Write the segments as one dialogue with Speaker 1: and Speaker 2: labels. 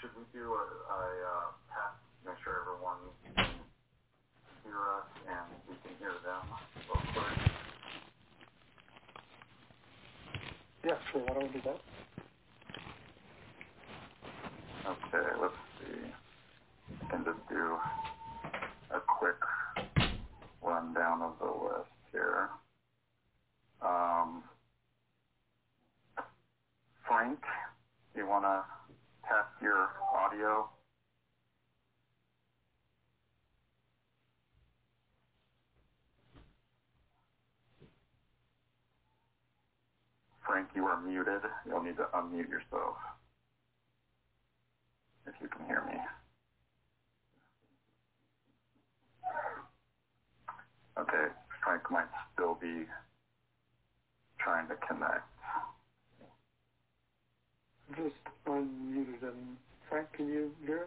Speaker 1: should we do a test, make sure everyone can hear us and we can hear them real quick?
Speaker 2: Yeah, sure. Why don't we do that?
Speaker 1: Okay, let's see. I can just do a quick rundown of the list here. Frank, you want to test your audio? Frank, you are muted. You'll need to unmute yourself if you can hear me. Okay, Frank might still be trying to connect.
Speaker 2: Just unmuted him. Frank, can you hear us?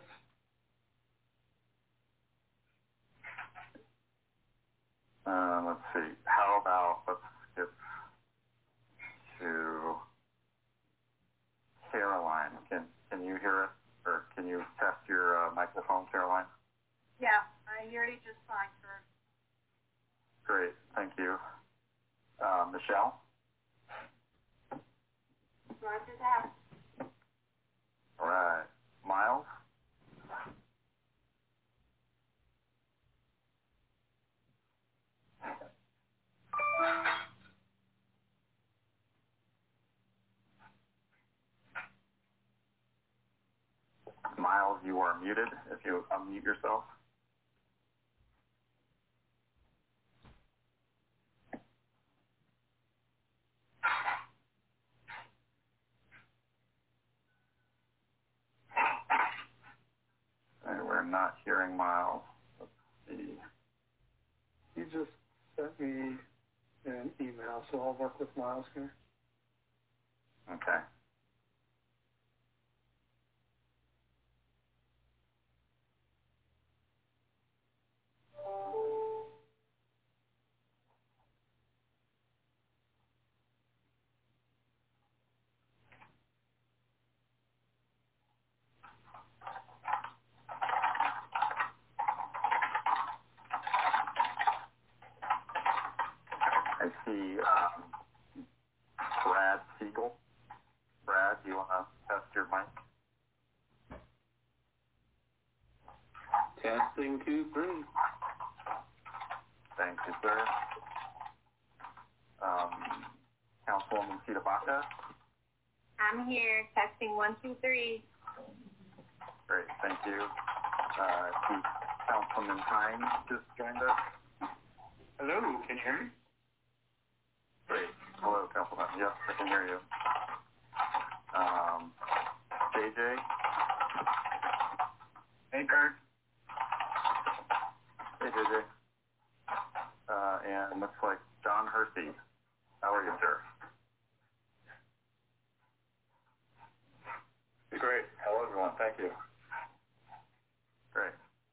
Speaker 1: Let's see. How about let's skip to Caroline. Can you hear us, or can you test your microphone, Caroline?
Speaker 3: Yeah, I hear you just fine, sir.
Speaker 1: Great, thank you. Michelle?
Speaker 3: Roger that.
Speaker 1: All right. Miles? Miles, you are muted. If you unmute yourself. We're not hearing Miles. Let's see.
Speaker 2: He just sent me an email, so I'll work with Miles here.
Speaker 1: Okay. I see Brad Siegel. Brad, do you want to test your mic?
Speaker 4: Testing 2, 3.
Speaker 1: Thank you, sir. Councilwoman Sita Baca.
Speaker 3: I'm here, testing 1, 2, 3.
Speaker 1: Great, thank you. I see Councilman Hines just joined us.
Speaker 4: Hello, can you hear me?
Speaker 1: Great. Hello, Councilman. Yes, I can hear you. JJ.
Speaker 4: Hey, Kurt.
Speaker 1: Hey, JJ. And looks like John Hersey. How are you, sir?
Speaker 4: Great.
Speaker 1: Hello, everyone. Thank you. Great.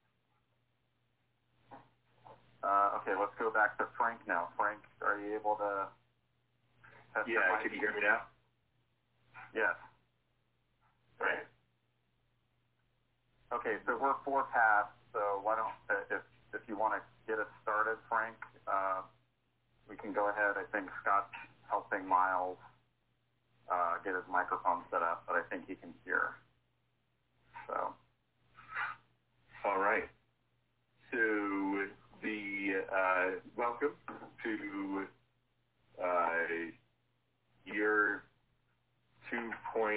Speaker 1: Okay, let's go back to Frank now. Frank, are you able to test your mic?
Speaker 4: Can you hear me now?
Speaker 1: Yes.
Speaker 4: Great.
Speaker 1: Okay, so we're 4 past, so why don't, if you want to get us started, Frank, we can go ahead. I think Scott's helping Miles get his microphone set up, but I think he can hear. So.
Speaker 4: All right. So welcome to year 2.2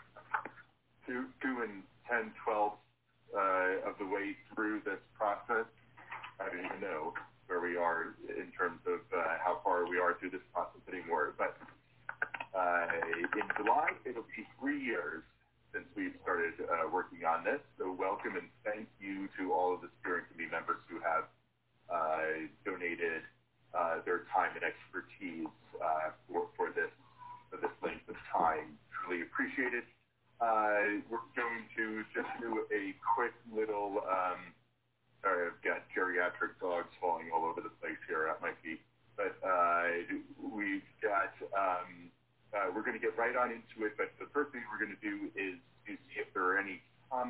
Speaker 4: and 10, 12 of the way through this process. I don't even know where we are in terms of how far we are through this process anymore. But in July, it'll be 3 years since we've started working on this. So welcome and thank you to all of the steering committee members who have donated their time and expertise for this length of time. Truly appreciated. We're going to just do a quick little, sorry, I've got geriatric dogs falling all over the place here at my feet. But we've got, we're going to get right on into it. But the first thing we're going to do is to see if there are any comments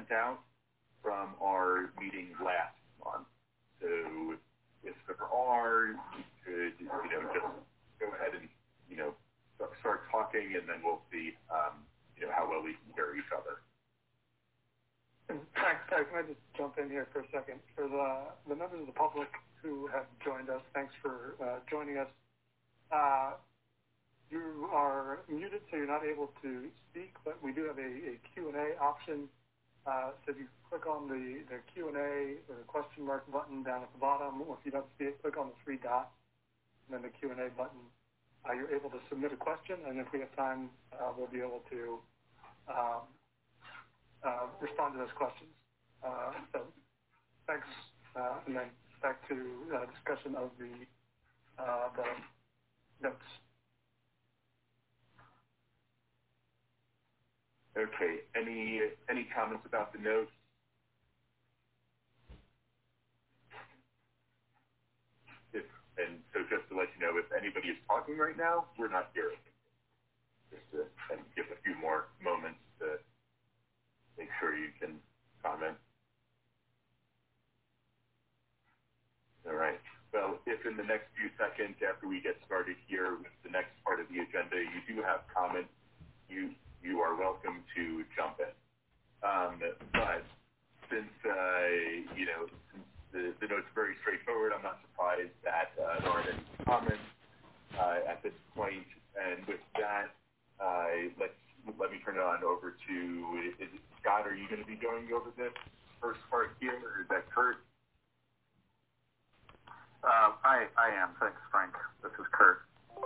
Speaker 4: sent out from our meeting last month. So if there are, you could, just go ahead and, start talking, and then we'll see, how well we can hear each other.
Speaker 2: Thanks. Can I just jump in here for a second? For the members of the public who have joined us, thanks for joining us. You are muted, so you're not able to speak, but we do have a Q&A option. So if you click on the Q&A or the question mark button down at the bottom, or if you don't see it, click on the three dots and then the Q&A button. You're able to submit a question, and if we have time, we'll be able to respond to those questions. So thanks, and then back to discussion of the notes.
Speaker 4: Okay. Any comments about the notes? And so just to let you know, if anybody is talking right now, we're not hearing. Just to give a few more moments to make sure you can comment. All right. Well, if in the next few seconds after we get started here with the next part of the agenda, you do have comments, you are welcome to jump in. But since, the note's very straightforward, I'm not surprised that there aren't any comments at this point. And with that, let me turn it on over to, is it Scott, are you going to be going over this first part here, or is that Kurt?
Speaker 1: I am. Thanks, Frank. This is Kurt.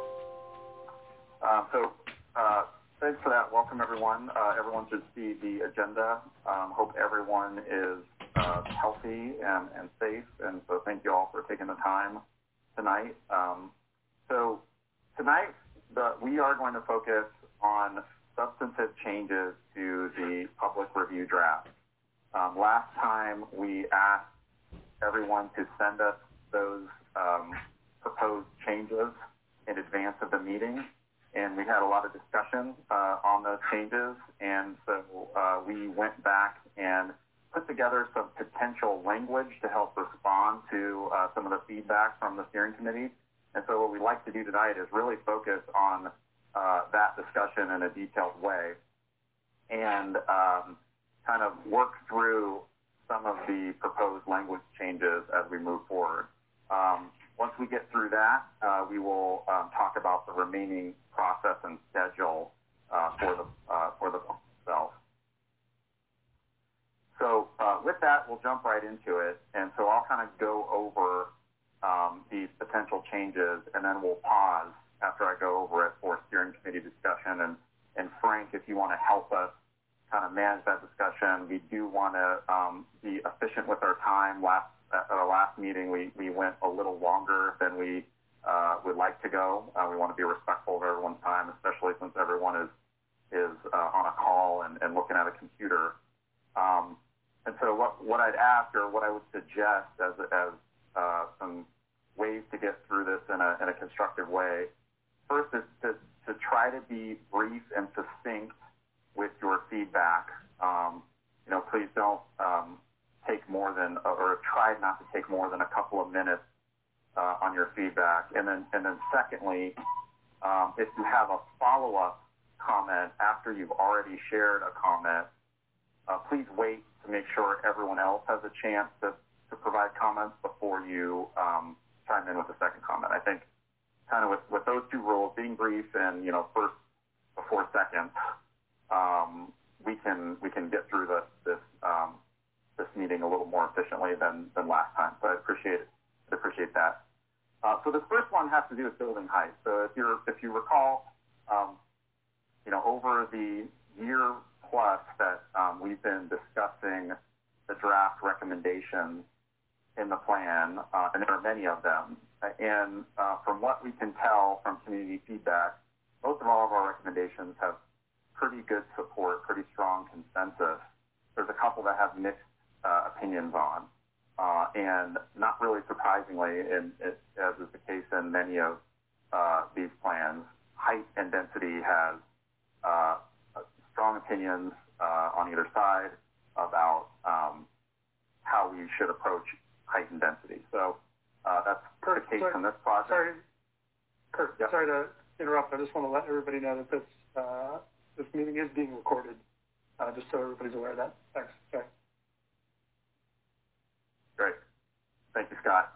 Speaker 1: Thanks for that. Welcome, everyone. Everyone should see the agenda. Hope everyone is healthy and safe, and so thank you all for taking the time tonight. So tonight, we are going to focus on substantive changes to the public review draft. Last time, we asked everyone to send us those proposed changes in advance of the meeting, and we had a lot of discussion on those changes, and so we went back and put together some potential language to help respond to some of the feedback from the steering committee. And so what we'd like to do tonight is really focus on that discussion in a detailed way and kind of work through some of the proposed language changes as we move forward. Once we get through that, we will talk about the remaining process and schedule for the book itself. So with that, we'll jump right into it. And so I'll kind of go over these potential changes, and then we'll pause after I go over it for steering committee discussion. And Frank, if you want to help us kind of manage that discussion, we do want to be efficient with our time. At our last meeting, we went a little longer than we would like to go. We want to be respectful of everyone's time, especially since everyone is on a call and looking at a computer. And so what I'd ask, or what I would suggest as some ways to get through this in a constructive way, first is to try to be brief and succinct with your feedback. Please don't take more than, or try not to take more than a couple of minutes on your feedback. And then secondly, if you have a follow-up comment after you've already shared a comment, please wait to make sure everyone else has a chance to provide comments before you chime in with a second comment. I think kind of with those two rules, being brief and, first before second, we can get through this meeting a little more efficiently than last time. So I appreciate that. So the first one has to do with building height. So if you recall, over the year plus that we've been discussing the draft recommendations in the plan, and there are many of them. And from what we can tell from community feedback, most of all of our recommendations have pretty good support, pretty strong consensus. There's a couple that have mixed opinions on. And not really surprisingly, as is the case in many of these plans, height and density has strong opinions on either side. about how we should approach height and density. So that's the case in this project.
Speaker 2: Sorry, Kurt,
Speaker 1: yep.
Speaker 2: Sorry to interrupt. I just want to let everybody know that this meeting is being recorded, just so everybody's aware of that. Thanks. Sorry.
Speaker 1: Great. Thank you, Scott.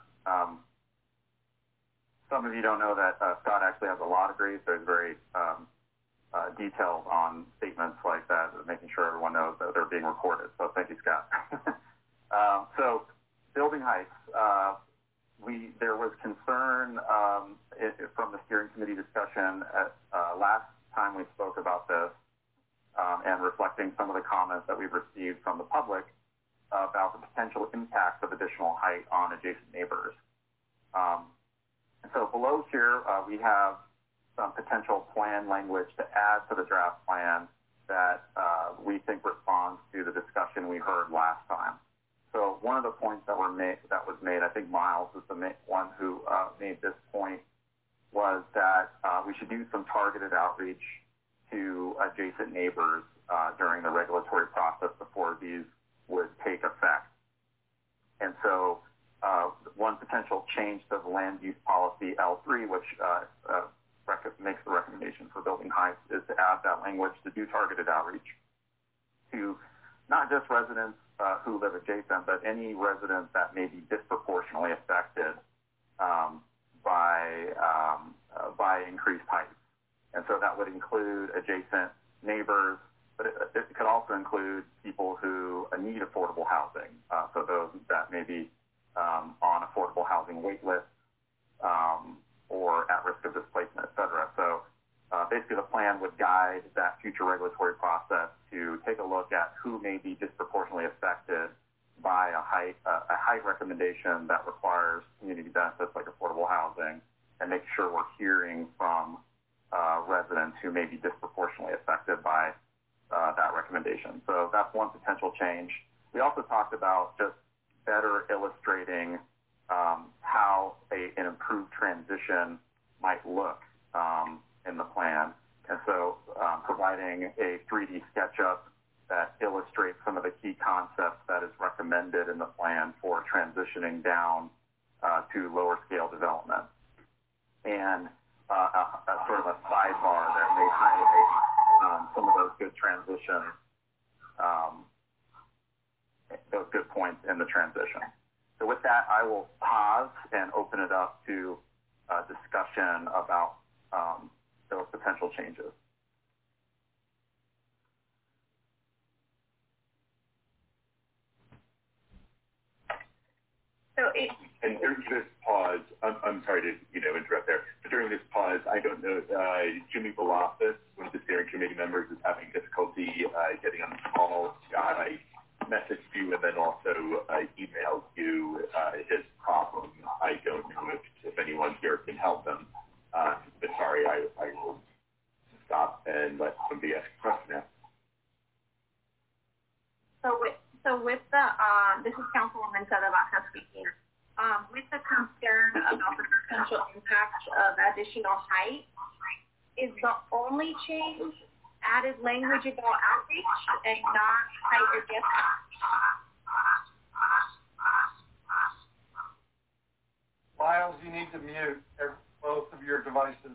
Speaker 1: Some of you don't know that Scott actually has a law degree, so he's very detailed on statements like that, making sure everyone knows that they're being recorded. So thank you, Scott. So building heights, there was concern from the steering committee discussion last time we spoke about this, and reflecting some of the comments that we've received from the public about the potential impact of additional height on adjacent neighbors. And so below here, we have some potential plan language to add to the draft plan that we think responds to the discussion we heard last time. So one of the points that was made, I think Miles is the one who made this point, was that we should do some targeted outreach to adjacent neighbors during the regulatory process before these would take effect. And so one potential change to the land use policy L3, which makes the recommendation for building heights, is to add that language to do targeted outreach to not just residents who live adjacent, but any residents that may be disproportionately affected by increased heights. And so that would include adjacent neighbors, but it could also include people who need affordable housing. So those that may be on affordable housing wait lists or at risk of displacement, et cetera. So basically the plan would guide that future regulatory process to take a look at who may be disproportionately affected by a height recommendation that requires community benefits like affordable housing, and make sure we're hearing from residents who may be disproportionately affected by that recommendation. So that's one potential change. We also talked about just better illustrating how an improved transition might look in the plan. And so providing a 3D SketchUp that illustrates some of the key concepts that is recommended in the plan for transitioning down to lower scale development. And a sort of a sidebar that may highlight some of those good transitions, those good points in the transition. So with that, I will pause and open it up to discussion about those potential changes.
Speaker 4: And during this pause, I'm sorry to interrupt there, but during this pause, I don't know, Jimmy Balafis, one of the steering committee members, is having difficulty getting on the call. I messaged you and then also emailed you his problem. I don't know if anyone here can help him, but sorry, I will stop and let somebody ask a question now.
Speaker 3: So with the, this is Councilwoman Salabaca speaking. With the concern about the potential impact of additional height, is the only change added language about outreach and not height or depth?
Speaker 2: Miles, you need to mute both of your devices.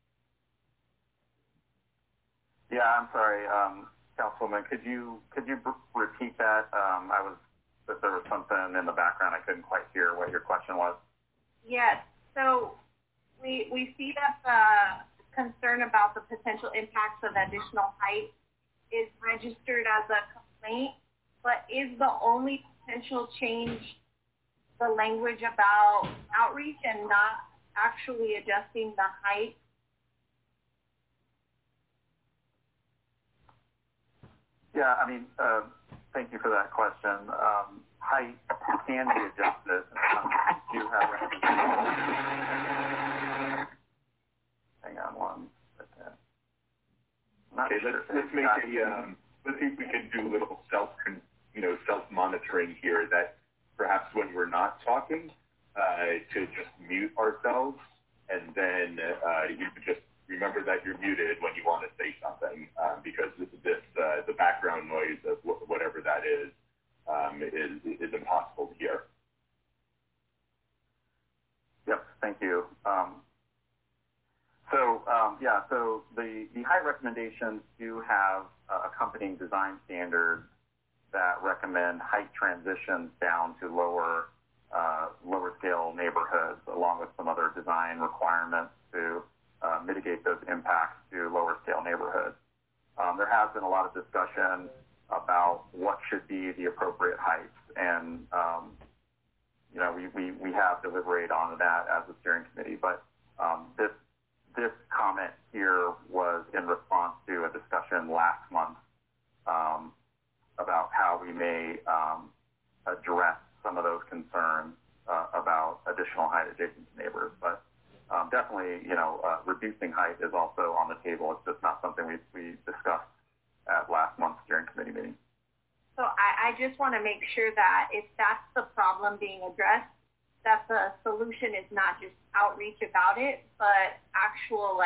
Speaker 1: Yeah, I'm sorry, Councilwoman. Could you repeat that? There was something in the background. I couldn't quite hear what your question was.
Speaker 3: Yes. So we see that the concern about the potential impacts of additional height is registered as a complaint, but is the only potential change the language about outreach and not actually adjusting the height?
Speaker 1: Yeah, I mean, thank you for that question. Height can be adjusted. You have hang on one second.
Speaker 4: Okay, let's make let's see if we can do a little self-monitoring here, that perhaps when we're not talking, to just mute ourselves, and then you can just remember that you're muted when you want to say something, because the background noise of whatever that is
Speaker 1: Yeah, so the height recommendations do have accompanying design standards that recommend height transitions down to lower scale neighborhoods, along with some other design requirements to mitigate those impacts to lower scale neighborhoods. There has been a lot of discussion about what should be the appropriate heights, and we have deliberated on that as a steering committee. But this comment here was in response to a discussion last month about how we may address some of those concerns about additional height adjacent to neighbors. But definitely, reducing height is also on the table. It's just not something we discussed at last month's steering committee meeting.
Speaker 3: So I just want to make sure that if that's the problem being addressed, that the solution is not just outreach about it, but actual,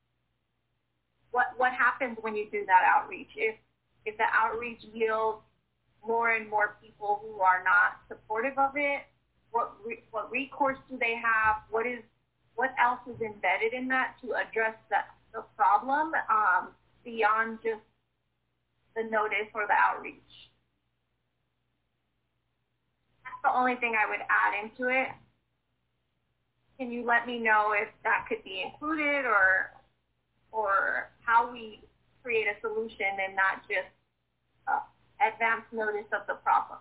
Speaker 3: what happens when you do that outreach? If the outreach yields more and more people who are not supportive of it, what recourse do they have? What else is embedded in that to address the problem beyond just the notice or the outreach? That's the only thing I would add into it. Can you let me know if that could be included or how we create a solution and not just advance notice of the problem?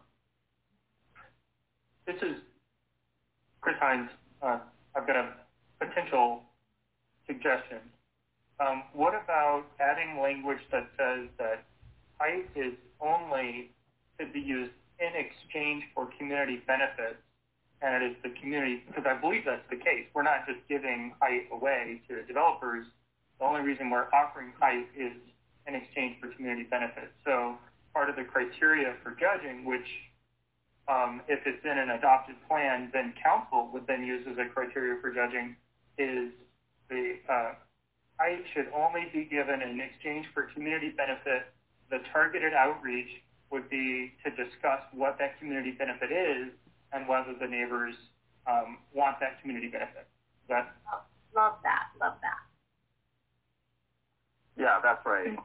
Speaker 2: This is Chris Hines. I've got a potential suggestion. What about adding language that says that height is only to be used in exchange for community benefits, and it is the community, because I believe that's the case. We're not just giving height away to developers. The only reason we're offering height is in exchange for community benefits. So part of the criteria for judging, which if it's in an adopted plan, then council would then use as a criteria for judging, is the height should only be given in exchange for community benefit. The targeted outreach would be to discuss what that community benefit is and whether the neighbors want that community benefit.
Speaker 3: Love that.
Speaker 1: Yeah, that's right.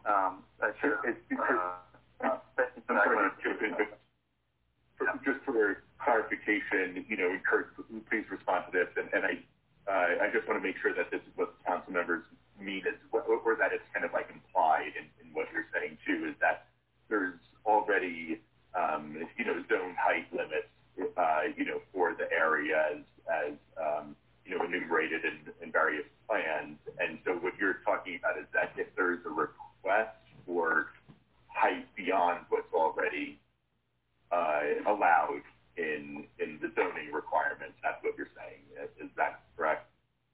Speaker 4: Just for clarification, Kurt, please respond to this, and I just want to make sure that this is what council members mean, or that it's kind of like implied in what you're saying too, is that there's already zone height limits, for the areas as enumerated in various plans, and so what you're talking about is that if there's a request for height beyond what's already allowed in the zoning requirements, that's what you're saying. Is that correct?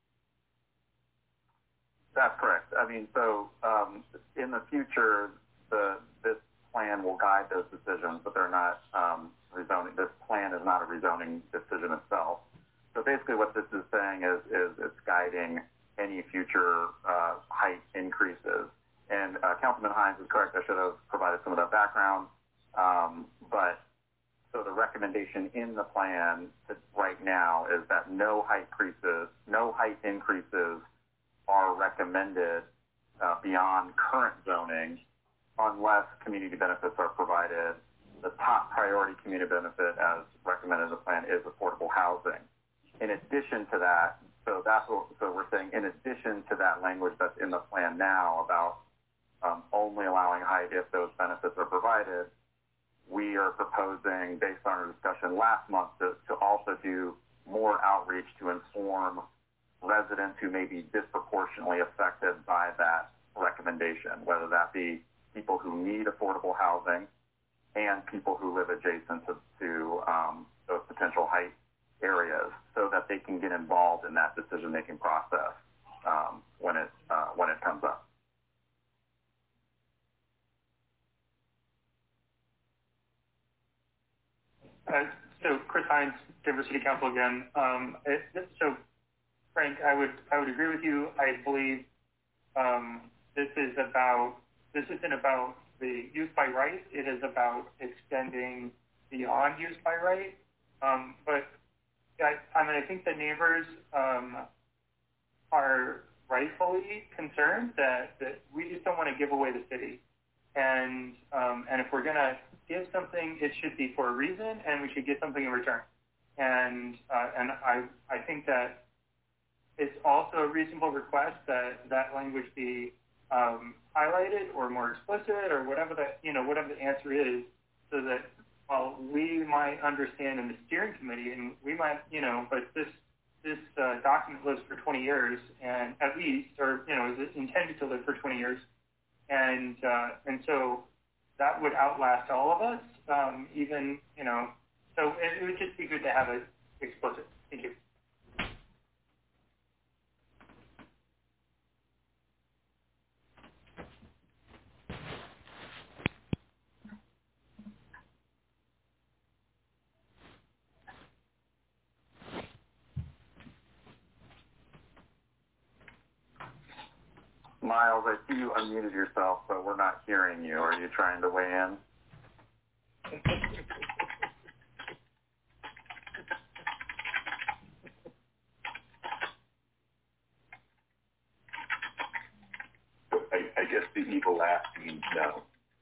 Speaker 1: That's correct. I mean, so in the future, this plan will guide those decisions, but they're not rezoning. This plan is not a rezoning decision itself. So basically what this is saying is it's guiding any future height increases. And Councilman Hines is correct. I should have provided some of that background. But so the recommendation in the plan right now is that no height increases are recommended beyond current zoning unless community benefits are provided. The top priority community benefit, as recommended in the plan, is affordable housing. In addition to that, so we're saying in addition to that language that's in the plan now about only allowing height if those benefits are provided, we are proposing, based on our discussion last month, to also do more outreach to inform residents who may be disproportionately affected by that recommendation, whether that be people who need affordable housing and people who live adjacent to those potential height areas, so that they can get involved in that decision-making process when it comes up.
Speaker 2: So Chris Hines, Denver City Council again. So Frank, I would agree with you. I believe this isn't about the use by right. It is about extending beyond use by right. But I think the neighbors are rightfully concerned that we just don't want to give away the city. And if we're going to give something, it should be for a reason, and we should get something in return. And I think that it's also a reasonable request that language be highlighted or more explicit or whatever whatever the answer is, so that while we might understand in the steering committee, and we might, but this document lives for 20 years, and at least, or is intended to live for 20 years, and so that would outlast all of us, even. So it would just be good to have it explicit. Thank you.
Speaker 1: Miles, I see you unmuted yourself, but we're not hearing you. Are you trying to weigh in?
Speaker 4: I guess the evil laugh means no.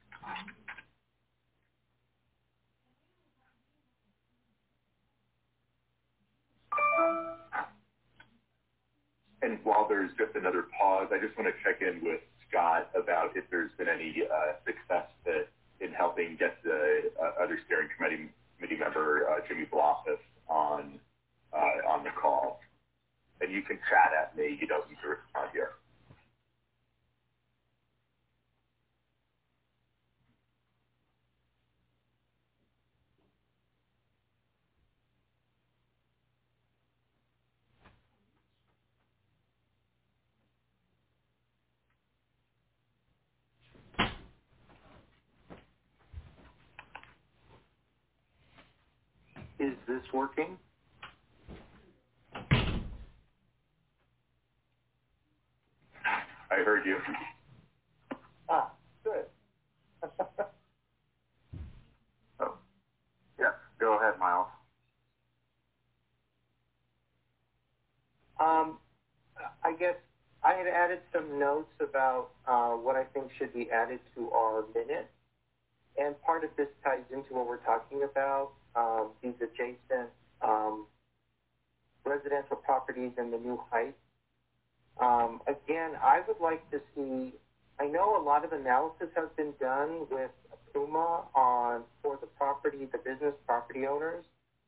Speaker 4: And while there's just another pause, I just want to check in with Scott about if there's been any success in helping get the other steering committee member, Jimmy Blofis, on the call. And you can chat at me. You don't need to respond here.
Speaker 5: Is this working?
Speaker 4: I heard you.
Speaker 5: Ah, good.
Speaker 1: Oh, yes. Go ahead, Miles.
Speaker 5: I guess I had added some notes about what I think should be added to our minutes. And part of this ties into what we're talking about, these adjacent residential properties in the new heights. Again, I would like to see, I know a lot of analysis has been done with Puma for the property, the business property owners.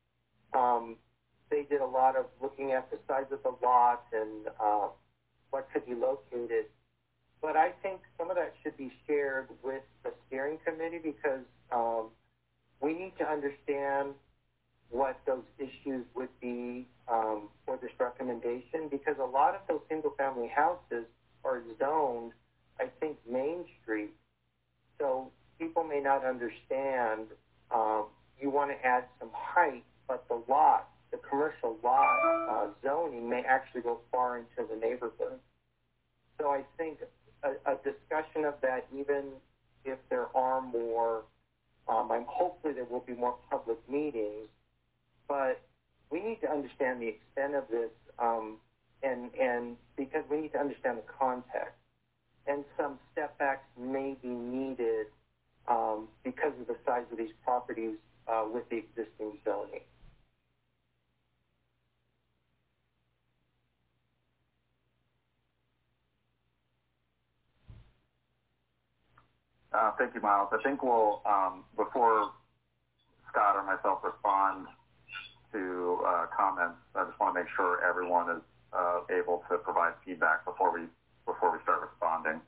Speaker 5: They did a lot of looking at the size of the lot and what could be located. But I think some of that should be shared with the steering committee, because we need to understand what those issues would be for this recommendation, because a lot of those single-family houses are zoned, I think, Main Street. So people may not understand you want to add some height, but the commercial lot zoning may actually go far into the neighborhood. So I think a discussion of that, even if there are more, hopefully there will be more public meetings, but we need to understand the extent of this, and because we need to understand the context. And some step backs may be needed because of the size of these properties with the existing zoning.
Speaker 1: Thank you, Miles. I think we'll, before Scott or myself respond to comments, I just want to make sure everyone is able to provide feedback before we start responding.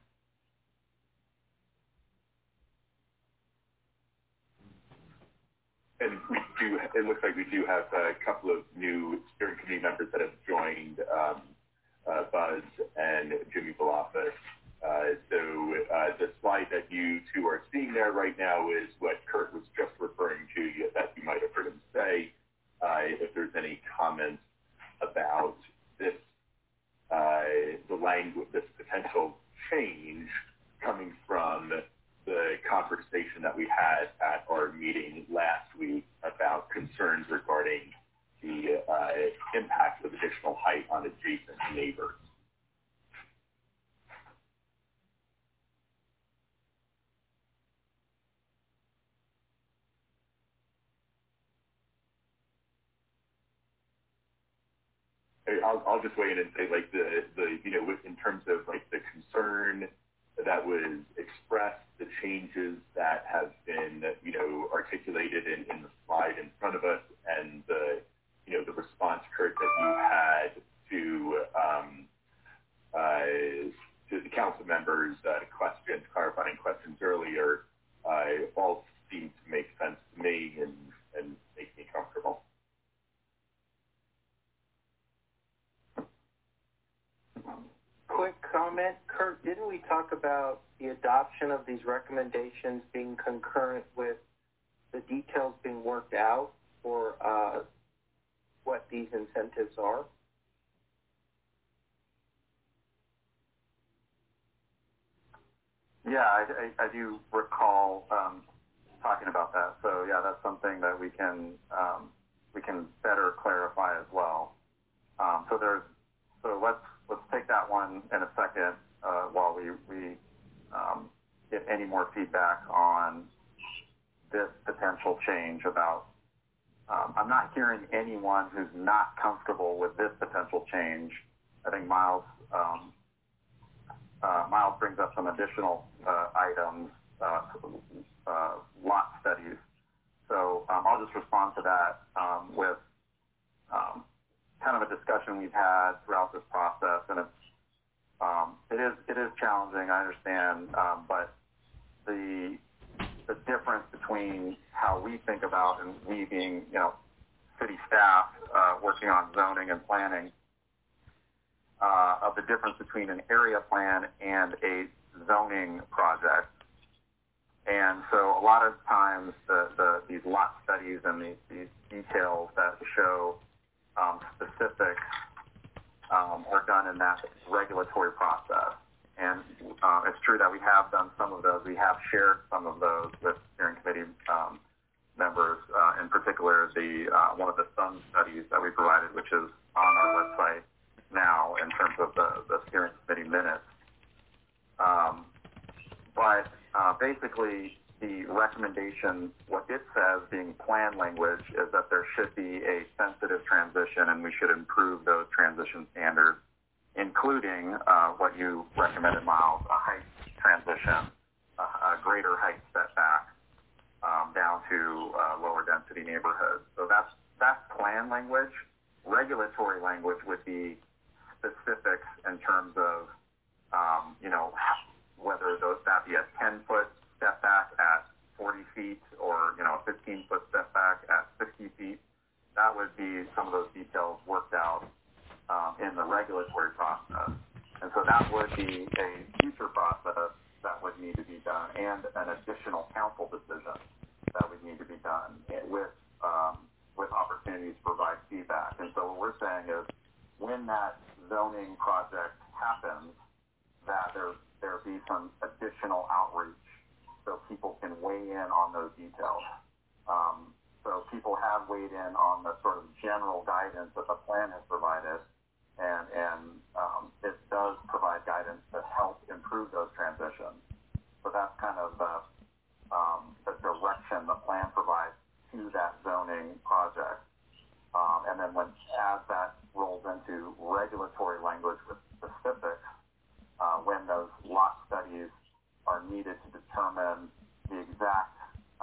Speaker 4: And it looks like we do have a couple of new steering committee members that have joined, Buzz and Jimmy Blofis. So the slide that you two are seeing there right now is what Kurt was just referring to, that you might have heard him say. If there's any comments about this, the language, this potential change coming from the conversation that we had at our meeting last week about concerns regarding the impact of additional height on adjacent neighbors. I'll just weigh in and say, like, the in terms of, like, the concern that was expressed, the changes that have been, articulated in the slide in front of us, and the response, Kurt, that you had to the council members' questions, clarifying questions earlier, all seem to make sense to me and make me comfortable.
Speaker 5: Quick comment, Kurt, didn't we talk about the adoption of these recommendations being concurrent with the details being worked out for what these incentives are?
Speaker 1: Yeah, I do recall talking about that. So yeah, that's something that we can better clarify as well. So let's take that one in a second while we get any more feedback on this potential change about. I'm not hearing anyone who's not comfortable with this potential change. I think Miles brings up some additional items, lot studies. So I'll just respond to that with kind of a discussion we've had throughout this process, and it is challenging, I understand, but the difference between how we think about, and we being city staff working on zoning and planning, of the difference between an area plan and a zoning project. And so a lot of times these lot studies and these details that show specifics are done in that regulatory process. And it's true that we have done some of those. We have shared some of those with steering committee members, in particular one of the Sun studies that we provided, which is on our website now in terms of the steering committee minutes. But basically, the recommendation, what it says being plan language, is that there should be a sensitive transition, and we should improve those transition standards, including what you recommended, Miles, a height transition, a greater height setback down to lower density neighborhoods. So that's plan language. Regulatory language would be specifics in terms of, whether that be a 10-foot setback at 40 feet or, a 15-foot setback at 60 feet. That would be some of those details worked out in the regulatory process. And so that would be a future process that would need to be done, and an additional council decision that would need to be done with opportunities to provide feedback. And so what we're saying is, when that zoning project happens, that there be some additional outreach so people can weigh in on those details. So people have weighed in on the sort of general guidance that the plan has provided, and it does provide guidance that helps improve those transitions. So that's kind of the direction the plan provides to that zoning project. And then as that rolls into regulatory language with specifics, when those lot studies are needed to determine the exact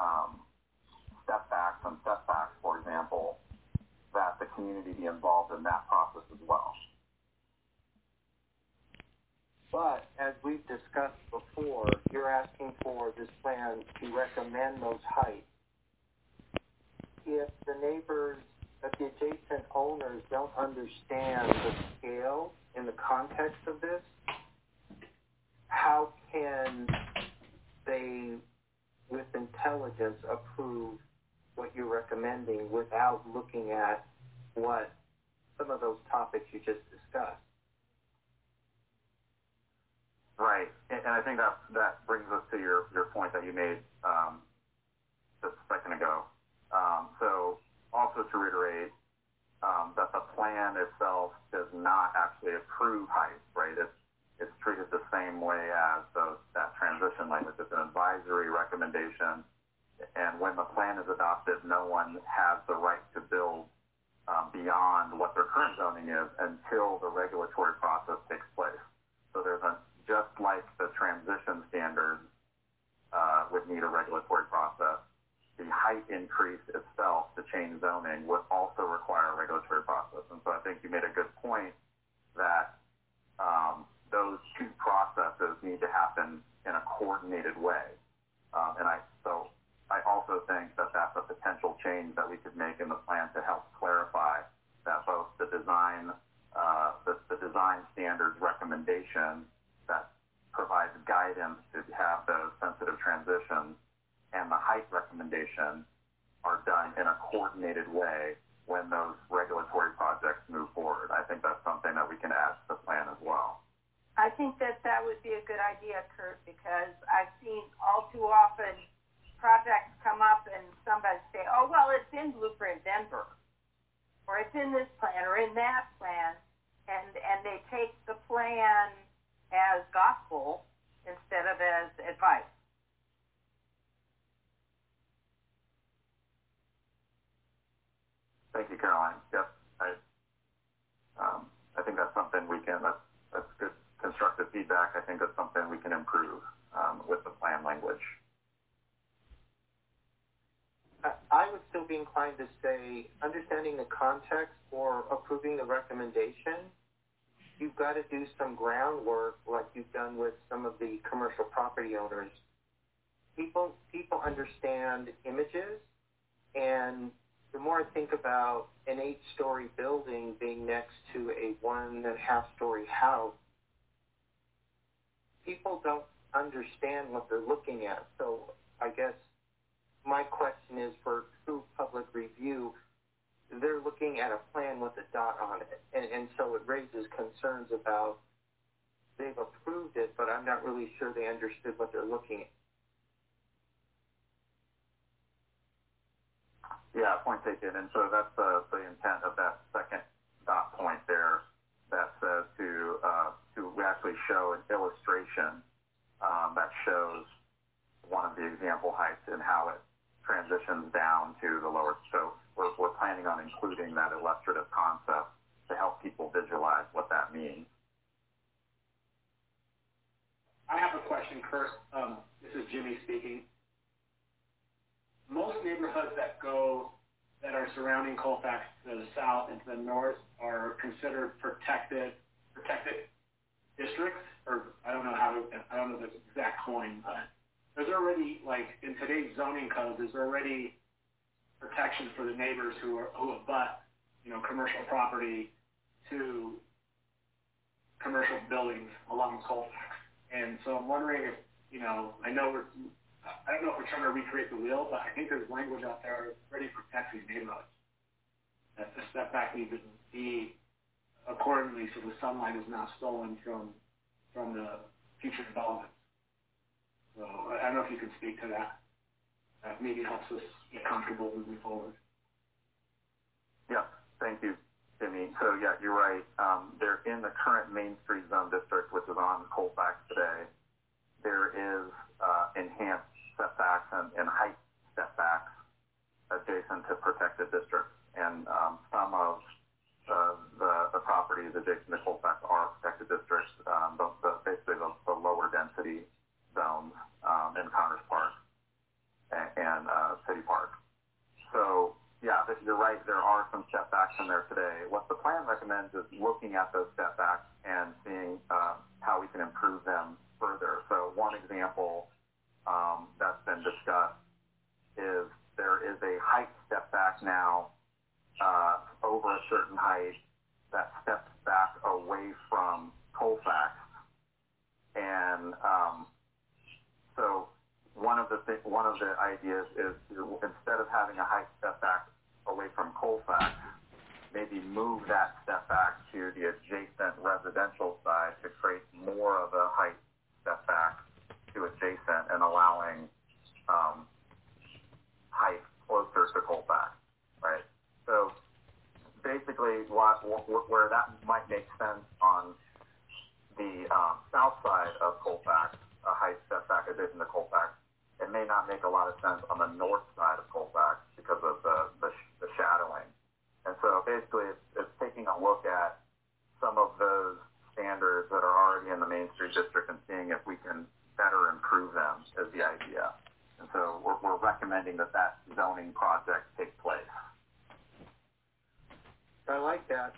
Speaker 1: setbacks, for example, that the community be involved in that process as well.
Speaker 5: But as we've discussed before, you're asking for this plan to recommend those heights. If the adjacent owners don't understand the scale in the context of this, how can they, with intelligence, approve what you're recommending without looking at what some of those topics you just discussed?
Speaker 1: Right, and I think that brings us to your point that you made just a second ago. So also to reiterate, that the plan itself does not actually approve height, right? It's treated the same way as that transition language. It's an advisory recommendation, and when the plan is adopted, no one has the right to build beyond what their current zoning is until the regulatory process takes place. So just like the transition standards would need a regulatory process, the height increase itself to change zoning would also require a regulatory process. And so I think you made a good point that those two processes need to happen in a coordinated way. So I also think that that's a potential change that we could make in the plan to help clarify that both the design standards recommendation that provides guidance to have those sensitive transitions and the height recommendation are done in a coordinated way when those regulatory projects move forward. I think that's something that we can add to the plan as well.
Speaker 6: I think that would be a good idea, Kurt, because I've seen all too often projects come up and somebody say, oh, well, it's in Blueprint Denver, or it's in this plan, or in that plan, and they take the plan as gospel instead of as advice.
Speaker 1: Thank you, Caroline. Yep. I think that's something that's good constructive feedback. I think that's something we can improve with the plan language.
Speaker 5: I would still be inclined to say, understanding the context for approving the recommendation, you've got to do some groundwork like you've done with some of the commercial property owners. People understand images, and the more I think about an 8-story building being next to a 1.5-story house, people don't understand what they're looking at. So I guess my question is, for true public review, they're looking at a plan with a dot on it. And so it raises concerns about they've approved it, but I'm not really sure they understood what they're looking at.
Speaker 1: Yeah, point taken. And so that's the intent of that second dot point there that says to actually show an illustration that shows one of the example heights and how it transitions down to the lower. So we're planning on including that illustrative concept to help people visualize what that means.
Speaker 7: I have a question, Kurt. This is Jimmy speaking. Most neighborhoods that are surrounding Colfax to the south and to the north are considered protected districts, or I don't know the exact coin, but there's already, like in today's zoning code, there's already protection for the neighbors who abut, commercial property to commercial buildings along Colfax. And so I'm wondering if, I don't know if we're trying to recreate the wheel, but I think there's language out there that already protects these neighborhoods. That the setback needs to be accordingly so the sunlight is not stolen from the future development. So I don't know if you can speak to that. That maybe helps us get comfortable moving forward.
Speaker 1: Yeah, thank you, Jimmy. So yeah, you're right. They're in the current Main Street Zone District, which is on Colfax today. There is enhanced setbacks and height setbacks adjacent to protected districts, and some of the properties adjacent to Colfax are protected districts, basically the lower density zones in Congress Park and City Park. So yeah, you're right, there are some setbacks in there today. What the plan recommends is looking at those setbacks and seeing how we can improve them further. So one example that's been discussed is there is a height step back now over a certain height that steps back away from Colfax. And so one of the ideas is to, instead of having a height step back away from Colfax, maybe move that step back to the adjacent residential side to create more of a height step back to adjacent and allowing height closer to Colfax, right? So basically where that might make sense on the south side of Colfax, a height step back adjacent to Colfax, it may not make a lot of sense on the north side of Colfax because of the shadowing. And so basically recommending that that zoning project take place.
Speaker 5: I like that.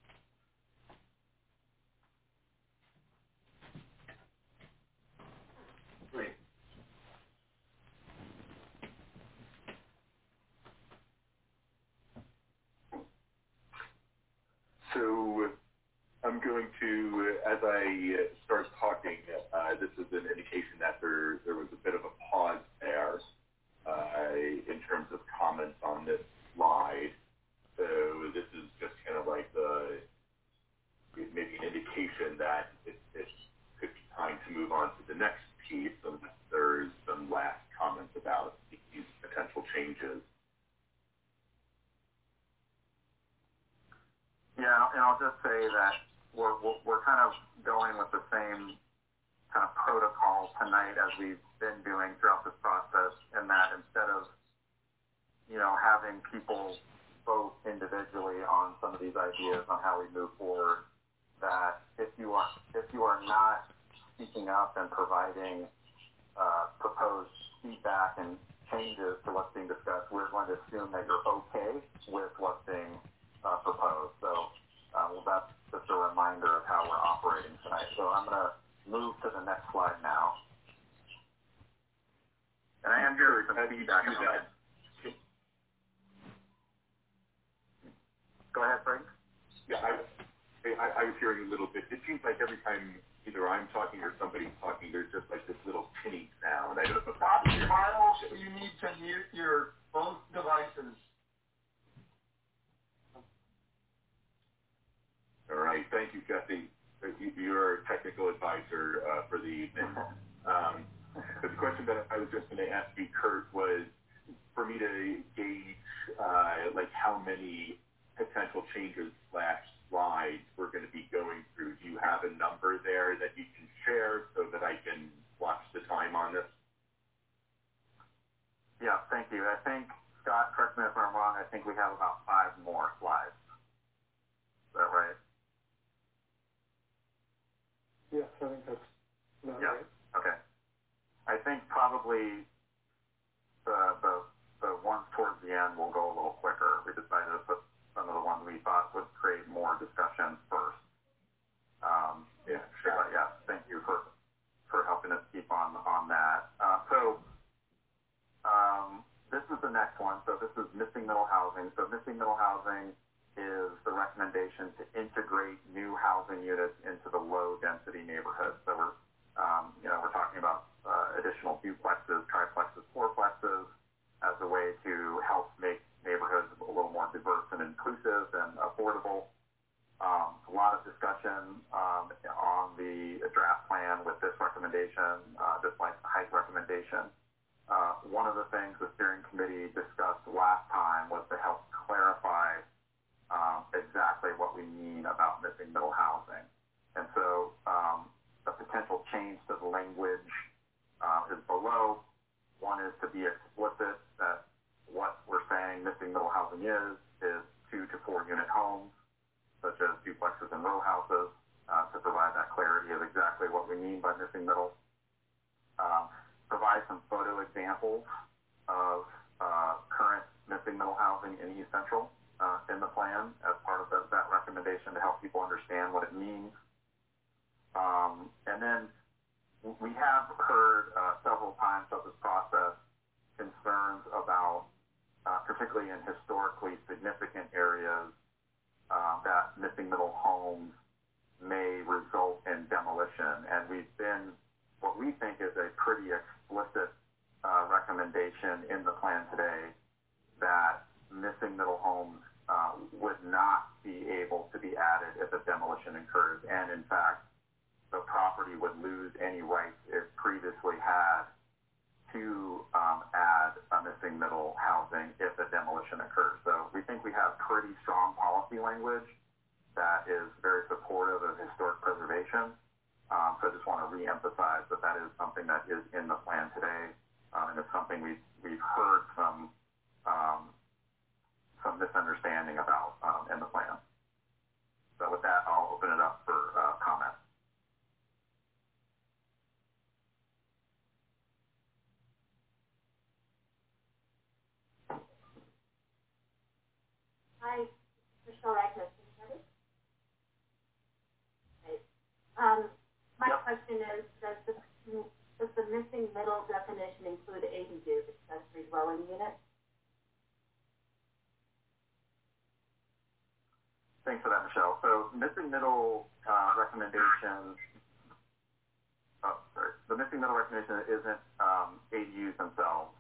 Speaker 7: Great.
Speaker 4: So I'm going to, as I start talking, this is an indication that there was a bit of a pause there in terms of comments on this slide. So this is just kind of like maybe an indication that it could be time to move on to the next piece, unless there's some last comments about these potential changes.
Speaker 1: Yeah, and I'll just say that we're kind of going with the same kind of protocol tonight as we've been doing throughout this process, and that instead of, having people vote individually on some of these ideas on how we move forward, that if you are not speaking up and providing proposed feedback and changes to what's being discussed, we're going to assume that you're okay with what's being proposed. So that's just a reminder of how we're operating tonight. So I'm going to move to the next slide now. And I am hearing some feedback on that. Go ahead, Frank.
Speaker 4: Yeah, I was hearing a little bit. It seems like every time either I'm talking or somebody's talking, there's just like this little tinny sound. I don't know.
Speaker 8: Miles, you need to mute your both devices.
Speaker 4: All right, thank you, Jesse. You're a technical advisor for the evening. But the question that I was just going to ask you, Kurt, was for me to gauge like how many potential changes / slides we're going to be going through. Do you have a number there that you can share so that I can watch the time on this?
Speaker 1: Yeah, thank you. I think, Scott, correct me if I'm wrong, I think we have about 5 more slides. Is that right?
Speaker 2: Yes, I think that's about right.
Speaker 1: Okay. I think probably the ones towards the end will go a little quicker. We decided to put some of the ones we thought would create more discussion first.
Speaker 4: Yeah, sure.
Speaker 1: But yeah, thank you for helping us keep on that. This is the next one. So this is missing middle housing. So missing middle housing is the recommendation to integrate new housing units into the low density neighborhoods. So we're talking about additional duplexes, triplexes, fourplexes as a way to help make neighborhoods a little more diverse and inclusive and affordable. A lot of discussion on the draft plan with this recommendation, just like the height recommendation. One of the things the steering committee discussed last time was to help clarify exactly what we mean about missing middle housing. And so a potential change to the language is below. One is to be explicit that what we're saying missing middle housing is 2 to 4 unit homes, such as duplexes and row houses, to provide that clarity of exactly what we mean by missing middle. Provide some photo examples of current missing middle housing in East Central in the plan as part of that recommendation to help people understand what it means. And then we have heard several times of this process concerns about, particularly in historically significant areas, that missing middle homes may result in demolition. And we've been, what we think is a pretty explicit recommendation in the plan today that missing middle homes would not be able to be added if a demolition occurs. And in fact, the property would lose any rights it previously had to add a missing middle housing if a demolition occurs. So we think we have pretty strong policy language that is very supportive of historic preservation. So I just want to reemphasize that is something that is in the plan today, and it's something we've heard some misunderstanding about in the plan. So with that, I'll open it up for comment.
Speaker 9: Michelle Ragnar, can you hear me? Right. My question is, does the missing middle definition include ADUs, accessory dwelling units?
Speaker 1: Thanks for that, Michelle. So missing middle recommendation. The missing middle recommendation isn't ADUs themselves,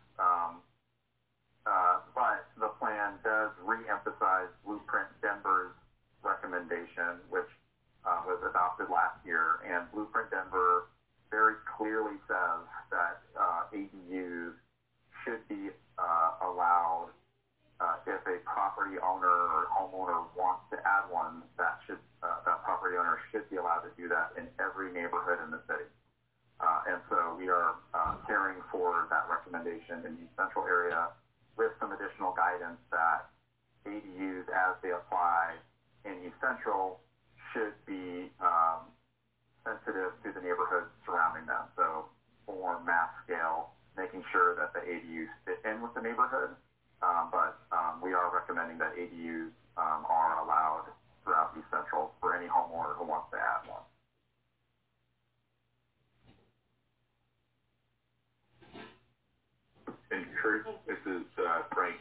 Speaker 1: but the plan does re-emphasize Blueprint Denver's recommendation, which was adopted last year, and Blueprint Denver very clearly says that ADUs should be allowed if a property owner or homeowner wants to add one. That property owner should be allowed to do that in every neighborhood in the city. And so we are carrying forward that recommendation in the Central area with some additional guidance that ADUs, as they apply in East Central, should be sensitive to the neighborhoods surrounding them. So for mass scale, making sure that the ADUs fit in with the neighborhood, but we are recommending that ADUs are allowed throughout East Central for any homeowner who wants to add one.
Speaker 4: And Kurt, this is Frank.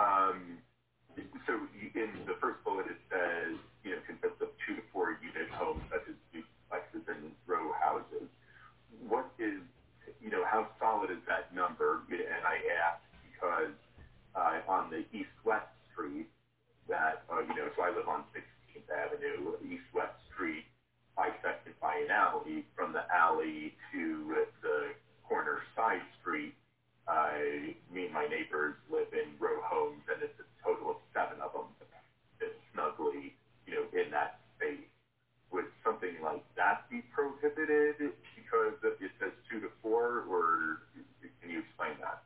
Speaker 4: So in the first bullet it says, consists of 2 to 4 unit homes such as duplexes and row houses. What is, how solid is that number? And I ask because on the east-west street that, so I live on 16th Avenue, east-west street, bisected by an alley. From the alley to the corner side street, me and my neighbors live in row homes, and it's a total of 7 of them that snugly, in that space. Would something like that be prohibited because it says 2 to 4, or can you explain that?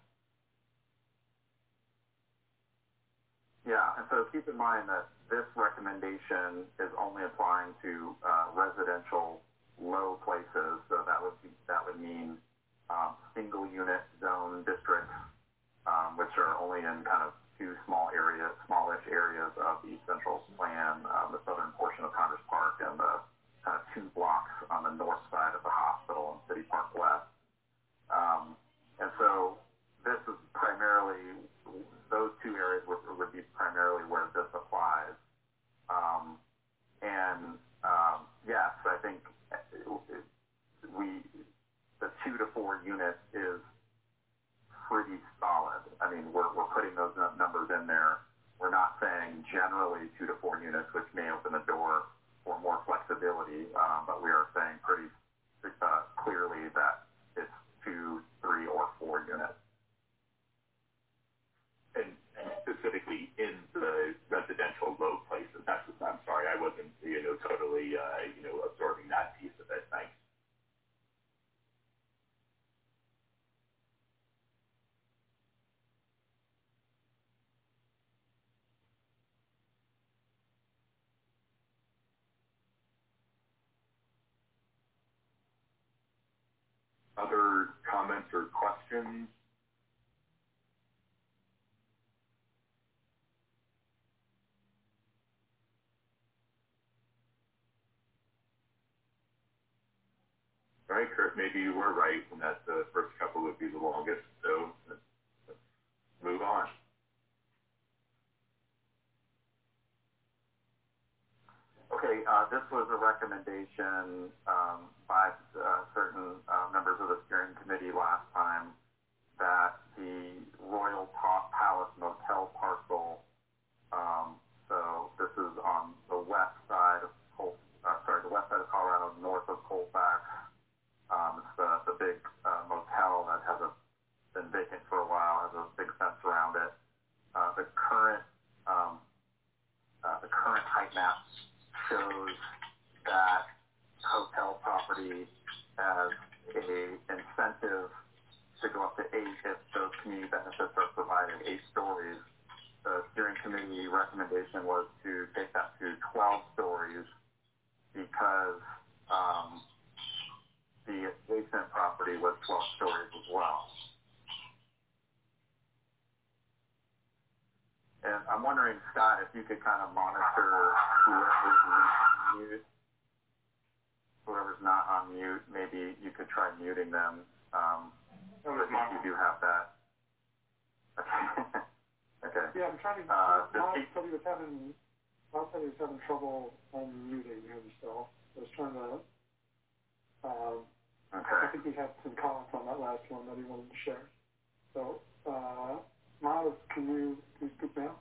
Speaker 1: Yeah, and so keep in mind that this recommendation is only applying to residential low places. So that would mean single unit zone districts, which are only in kind of 2 smallish areas of the East Central plan, the southern portion of Congress Park and the kind of 2 blocks on the north side of the hospital and City Park West. And so this is primarily, those 2 areas would be primarily where this applies. Yes, I think the 2 to 4 units is pretty solid. I mean, we're putting those numbers in there. We're not saying generally 2 to 4 units, which may open the door for more flexibility, but we are saying pretty clearly that it's 2, 3, or 4 units.
Speaker 4: And specifically in the residential low places, I'm sorry, I wasn't, totally, absorbing that piece of it. Thanks. Other comments or questions? All right, Kurt, maybe you were right in that the first couple would be the longest, so let's move on.
Speaker 1: Okay, this was a recommendation by certain members of the steering committee last time that the Royal Palace Motel parcel, so this is on the west side of Colorado, north of Colfax. It's the big motel that been vacant for a while, has a big fence around it. The current height map shows that hotel property has an incentive to go up to 8 if those community benefits are provided 8 stories. The steering committee recommendation was to take that to 12 stories because the adjacent property was 12 stories as well. And I'm wondering, Scott, if you could kind of monitor whoever's not on mute, maybe you could try muting them. If you do have that. Okay.
Speaker 2: Yeah, I'm trying to. Miles said he was having trouble unmuting himself. I was trying to. I think he had some comments on that last one that he wanted to share. So, Miles, can you speak now?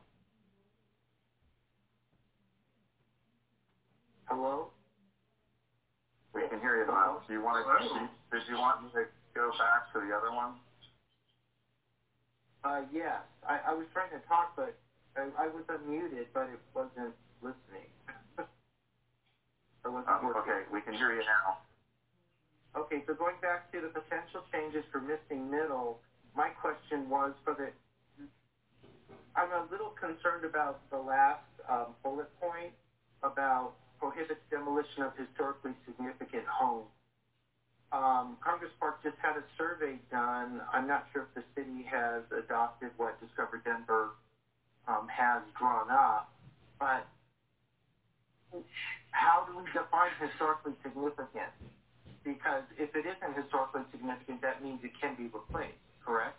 Speaker 5: Hello?
Speaker 1: We can hear you, Miles. Did you want me to go back to the other one?
Speaker 5: Yes. I was trying to talk, but I was unmuted, but it wasn't listening.
Speaker 1: Okay, we can hear you now.
Speaker 5: Okay, so going back to the potential changes for missing middle, my question was I'm a little concerned about the last bullet point about prohibits demolition of historically significant homes. Congress Park just had a survey done. I'm not sure if the city has adopted what Discover Denver has drawn up, but how do we define historically significant? Because if it isn't historically significant, that means it can be replaced, correct?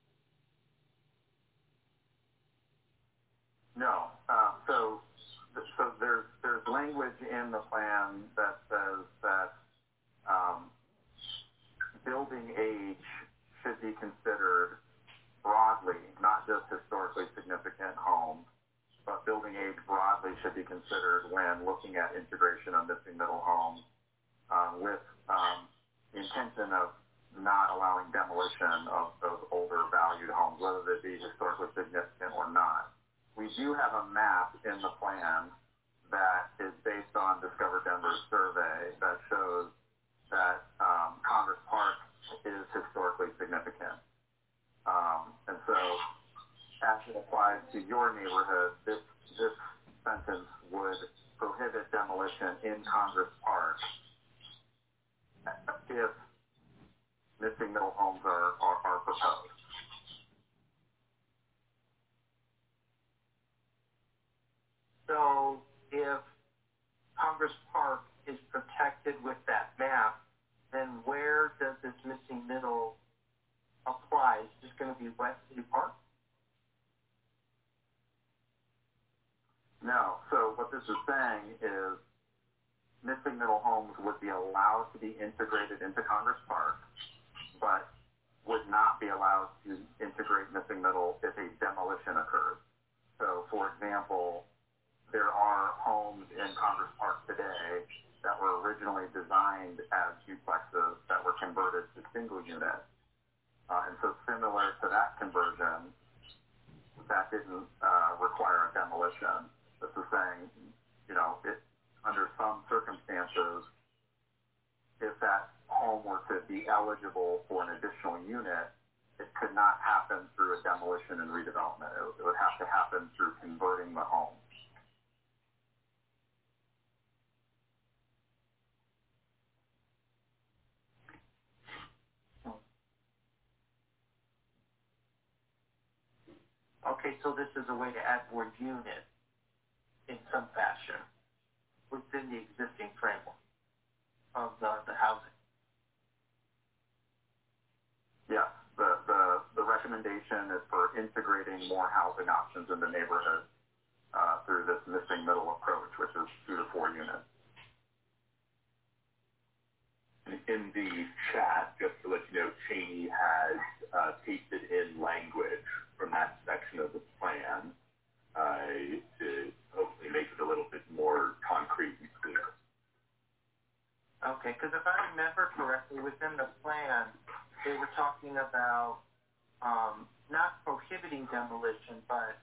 Speaker 1: No. So there's language in the plan that says that building age should be considered broadly, not just historically significant homes, but building age broadly should be considered when looking at integration of missing middle homes with the intention of not allowing demolition of those older valued homes, whether they be historically significant or not. We do have a map in the plan that is based on Discover Denver's survey that shows that Congress Park is historically significant. And so as it applies to your neighborhood, this sentence would prohibit demolition in Congress Park if missing middle homes are proposed.
Speaker 5: So if Congress Park is protected with that map, then where does this missing middle apply? Is this going to be West City Park?
Speaker 1: No. So what this is saying is missing middle homes would be allowed to be integrated into Congress Park, but would not be allowed to integrate missing middle if a demolition occurs. So, for example, there are homes in Congress Park today that were originally designed as duplexes that were converted to single units. And so similar to that conversion, that didn't require a demolition. This is saying, under some circumstances, if that home were to be eligible for an additional unit, it could not happen through a demolition and redevelopment. It would have to happen through converting the home.
Speaker 5: Okay, so this is a way to add more units in some fashion within the existing framework of the housing.
Speaker 1: Yes, the recommendation is for integrating more housing options in the neighborhood through this missing middle approach, which is 2 to 4 units.
Speaker 4: In the chat, just to let you know, Cheney has pasted in language from that section of the plan to hopefully make it a little bit more concrete and clear.
Speaker 5: Okay, because if I remember correctly, within the plan, they were talking about not prohibiting demolition, but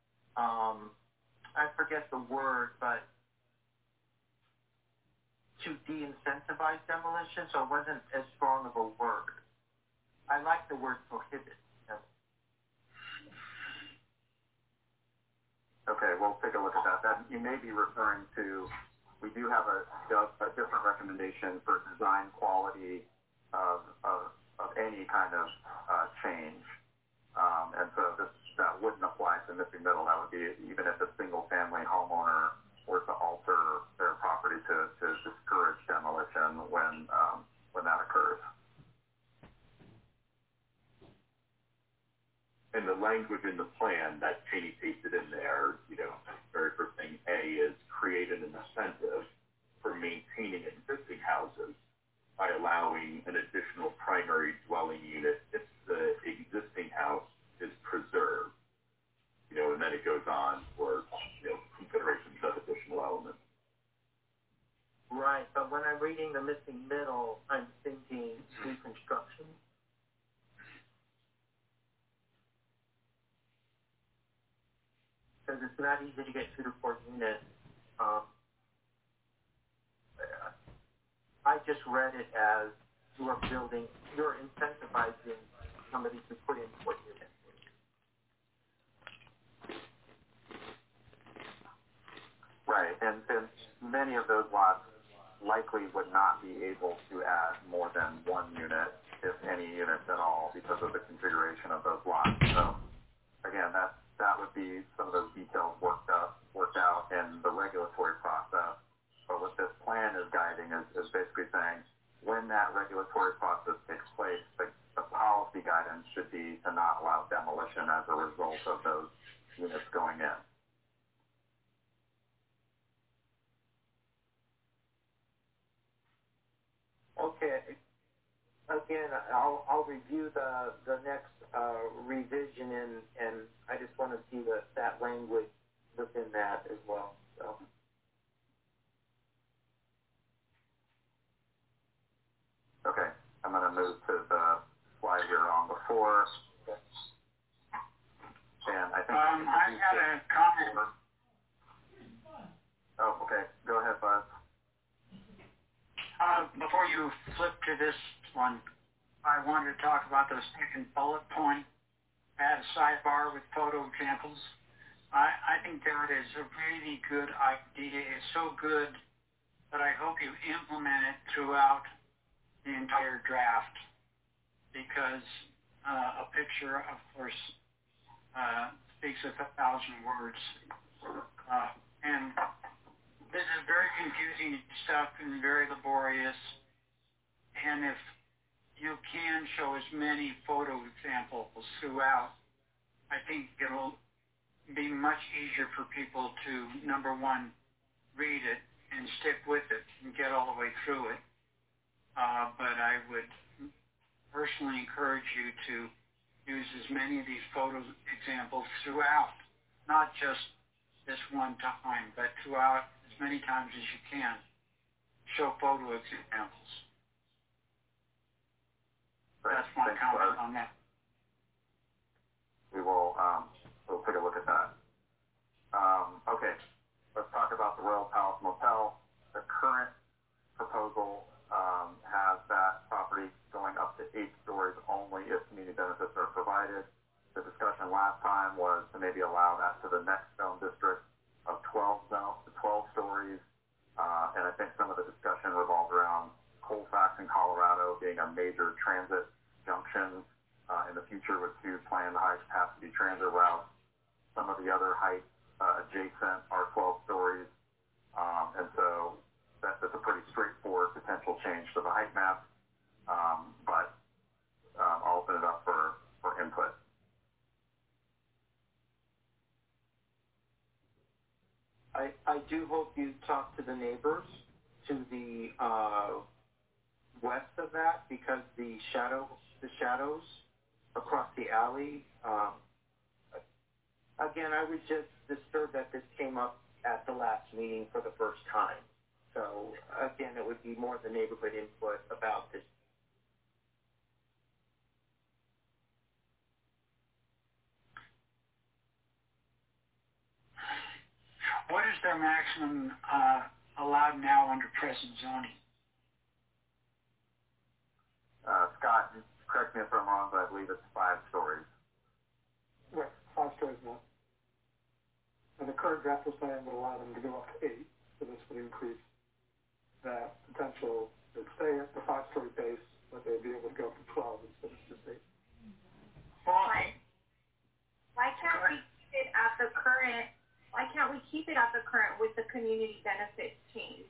Speaker 5: I forget the word, but to de-incentivize demolition, so it wasn't as strong of a word. I like the word prohibit.
Speaker 1: Okay, we'll take a look at that. That you may be referring to, we do have a different recommendation for design quality of any kind of change. And so that wouldn't apply to the missing middle. That would be even if a single-family homeowner were to alter their property to discourage demolition when that occurs.
Speaker 4: And the language in the plan that Cheney pasted in there, very first thing, A, is create an incentive for maintaining existing houses by allowing an additional primary dwelling unit if the existing house is preserved. And then it goes on for, considerations of additional elements.
Speaker 5: Right, but when I'm reading the missing middle, I'm thinking reconstruction. Because it's not easy to get 2 to 4 units. I just read it as you're incentivizing somebody to put in 4 units.
Speaker 1: Right, and many of those lots likely would not be able to add more than 1 unit, if any units at all, because of the configuration of those lots. So, again, that would be some of those details worked out in the regulatory process. But what this plan is guiding is basically saying when that regulatory process takes place, the policy guidance should be to not allow demolition as a result of those units going in.
Speaker 5: Okay. Again, I'll review the next revision and I just want to see that language within that as well. So.
Speaker 1: Okay, I'm going to move to the slide we were on before. And I think
Speaker 8: I had a comment.
Speaker 1: Oh, okay. Go ahead, Buzz.
Speaker 8: Before you flip to this one, I wanted to talk about the second bullet point, add a sidebar with photo examples. I think that is a really good idea. It's so good that I hope you implement it throughout the entire draft, because a picture, of course, speaks 1,000 words. And this is very confusing stuff and very laborious. And if you can show as many photo examples throughout, I think it'll be much easier for people to, number one, read it and stick with it and get all the way through it. But I would personally encourage you to use as many of these photo examples throughout, not just this one time, but throughout as many times as you can. Show photo examples. That's my comment on that.
Speaker 1: We will we'll take a look at that. Okay, let's talk about the Royal Palace Motel. The current proposal has that property going up to 8 stories only if community benefits are provided. The discussion last time was to maybe allow that to the next zone district of 12 stories. And I think some of the discussion revolved around Colfax in Colorado being a major transit junction in the future with 2 planned high-capacity transit routes. Some of the other heights adjacent are 12 stories. And so that's a pretty straightforward potential change to the height map. But I'll open it up for input.
Speaker 5: I do hope you talk to the neighbors to the west of that, because the shadows across the alley. Again, I was just disturbed that this came up at the last meeting for the first time. So again, it would be more the neighborhood input about this.
Speaker 8: What is their maximum allowed now under present zoning?
Speaker 1: Scott, correct me if I'm wrong, but I believe it's 5 stories.
Speaker 2: Right, 5 stories now. And the current draft plan would allow them to go up to 8, so this would increase that potential. They'd stay at the 5-story base, but they'd be able to go up to 12 instead of just 8.
Speaker 3: Why can't we keep it at current with the community benefits change.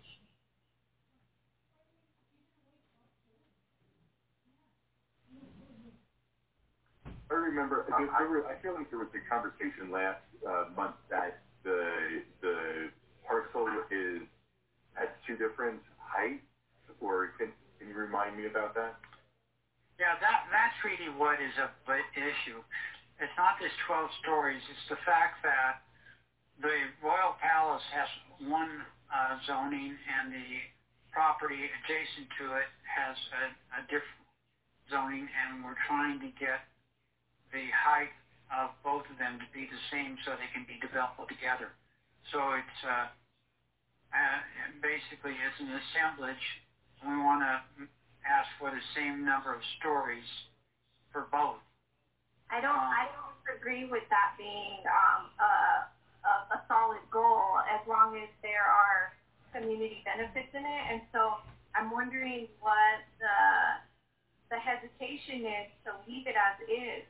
Speaker 4: I remember, I feel like there was a conversation last month that the parcel has two different heights, or can you remind me about that?
Speaker 8: Yeah, that's really what is an issue. It's not this 12 stories, it's the fact that the Royal Palace has one zoning and the property adjacent to it has a different zoning, and we're trying to get the height of both of them to be the same so they can be developed together. So it's basically it's an assemblage. We want to ask for the same number of stories for both.
Speaker 3: I don't agree with that being a solid goal as long as there are community benefits in it. And so I'm wondering what the hesitation is to leave it as is.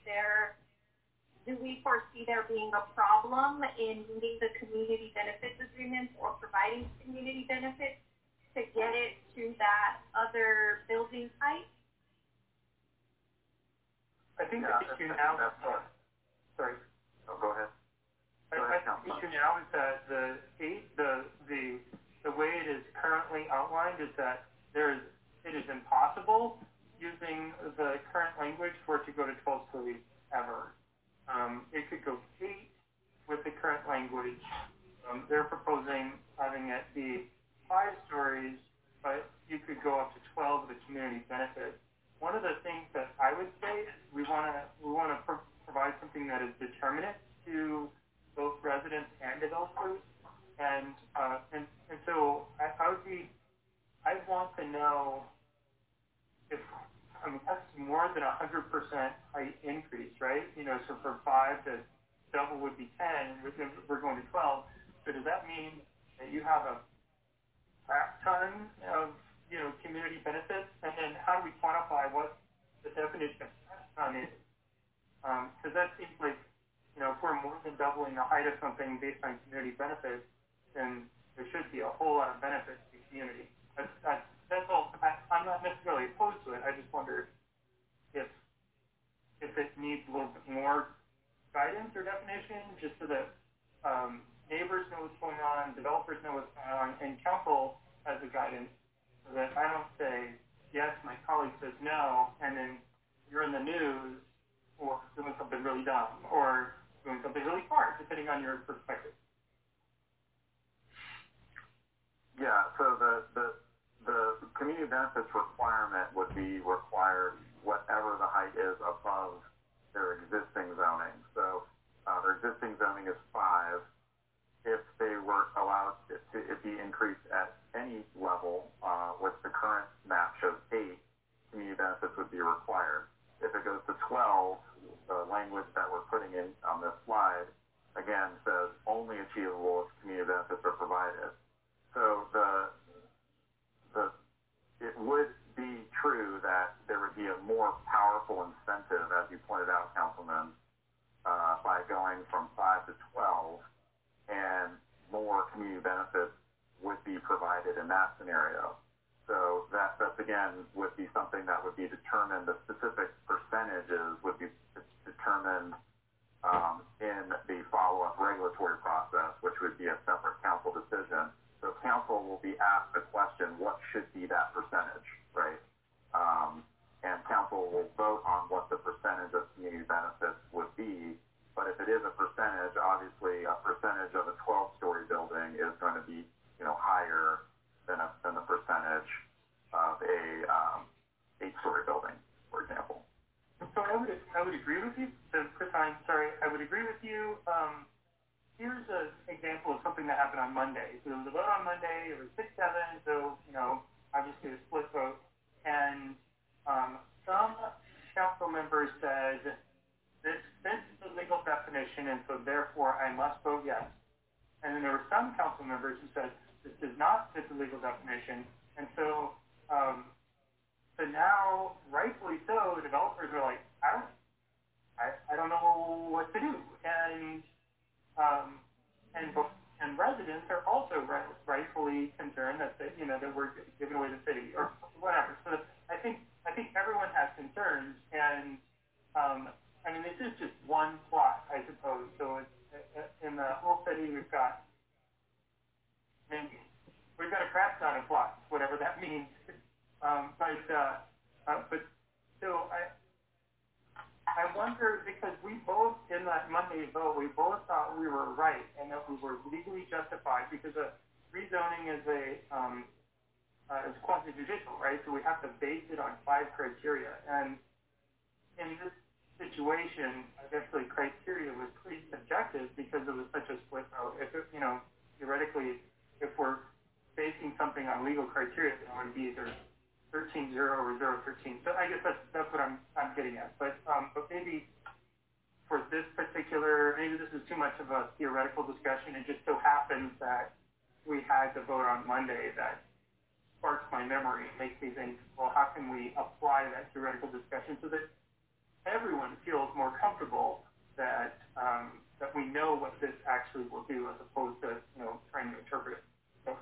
Speaker 3: Do we foresee there being a problem in meeting the community benefits agreements or providing community benefits to get it to that other building height?
Speaker 5: I think the issue now. Sorry.
Speaker 1: Oh, go ahead.
Speaker 5: I think the issue now is that the way it is currently outlined is that it is impossible using the current language for it to go to 12 stories ever. It could go 8 with the current language. They're proposing having it be 5 stories, but you could go up to 12 with the community benefit. One of the things that I would say is we want to provide something that is determinate to both residents and developers, and so I want to know if that's more than 100% height increase, right? So for 5 to double would be 10. We're going to 12. So does that mean that you have a crap ton of community benefits? And then how do we quantify what the definition of crap ton is? Because that seems like if we're more than doubling the height of something based on community benefits, then there should be a whole lot of benefits to the community. That's all. I'm not necessarily opposed to it. I just wonder if it needs a little bit more guidance or definition, just so that neighbors know what's going on, developers know what's going on, and council has the guidance, so that I don't say yes, my colleague says no, and then you're in the news or doing something really dumb or doing something really smart, depending on your perspective.
Speaker 1: Yeah. So the community benefits requirement would be required whatever the height is above their existing zoning. So their existing zoning is 5. If they were allowed it be increased at any level, which the current map shows 8, community benefits would be required. If it goes to 12, the language that we're putting in on this slide, again, says only achievable if community benefits are provided. So it would be true that there would be a more powerful incentive, as you pointed out, Councilman, by going from 5 to 12, and more community benefits would be provided in that scenario. So that's again would be something that would be determined. The specific percentages would be determined in the follow-up regulatory process, which would be a separate council decision. So council will be asked the question, what should be that percentage, right? And council will vote on what the percentage of community benefits would be. But if it is a percentage, obviously a percentage of a 12-story building is going to be, higher than the percentage of a 8-story building, for example.
Speaker 5: So I would agree with you. So Chris, I'm sorry, I would agree with you. Here's an example of something that happened on Monday. So there was a vote on Monday. It was 6-7. So obviously a split vote. And some council members said this fits the legal definition, and so therefore I must vote yes. And then there were some council members who said this does not fit the legal definition, and so now, rightfully so, the developers are like, I don't know what to do, and
Speaker 2: residents are also rightfully concerned that that we're giving away the city or whatever. So I think everyone has concerns, and I mean, this is just one plot, I suppose. So it's, in the whole city, we've got a crap ton of plots, whatever that means. But still, I wonder, because we both, in that Monday vote, we both thought we were right and that we were legally justified, because rezoning is is quasi-judicial, right? So we have to base it on 5 criteria. And in this situation, I guess the criteria was pretty subjective because it was such a split vote. If it, theoretically, if we're basing something on legal criteria, then it would be either 13-0 or 0-13. So I guess that's what I'm getting at. But maybe for this particular, maybe this is too much of a theoretical discussion. It just so happens that we had the vote on Monday that sparks my memory and makes me think, well, how can we apply that theoretical discussion so that everyone feels more comfortable that that we know what this actually will do, as opposed to trying to interpret it. So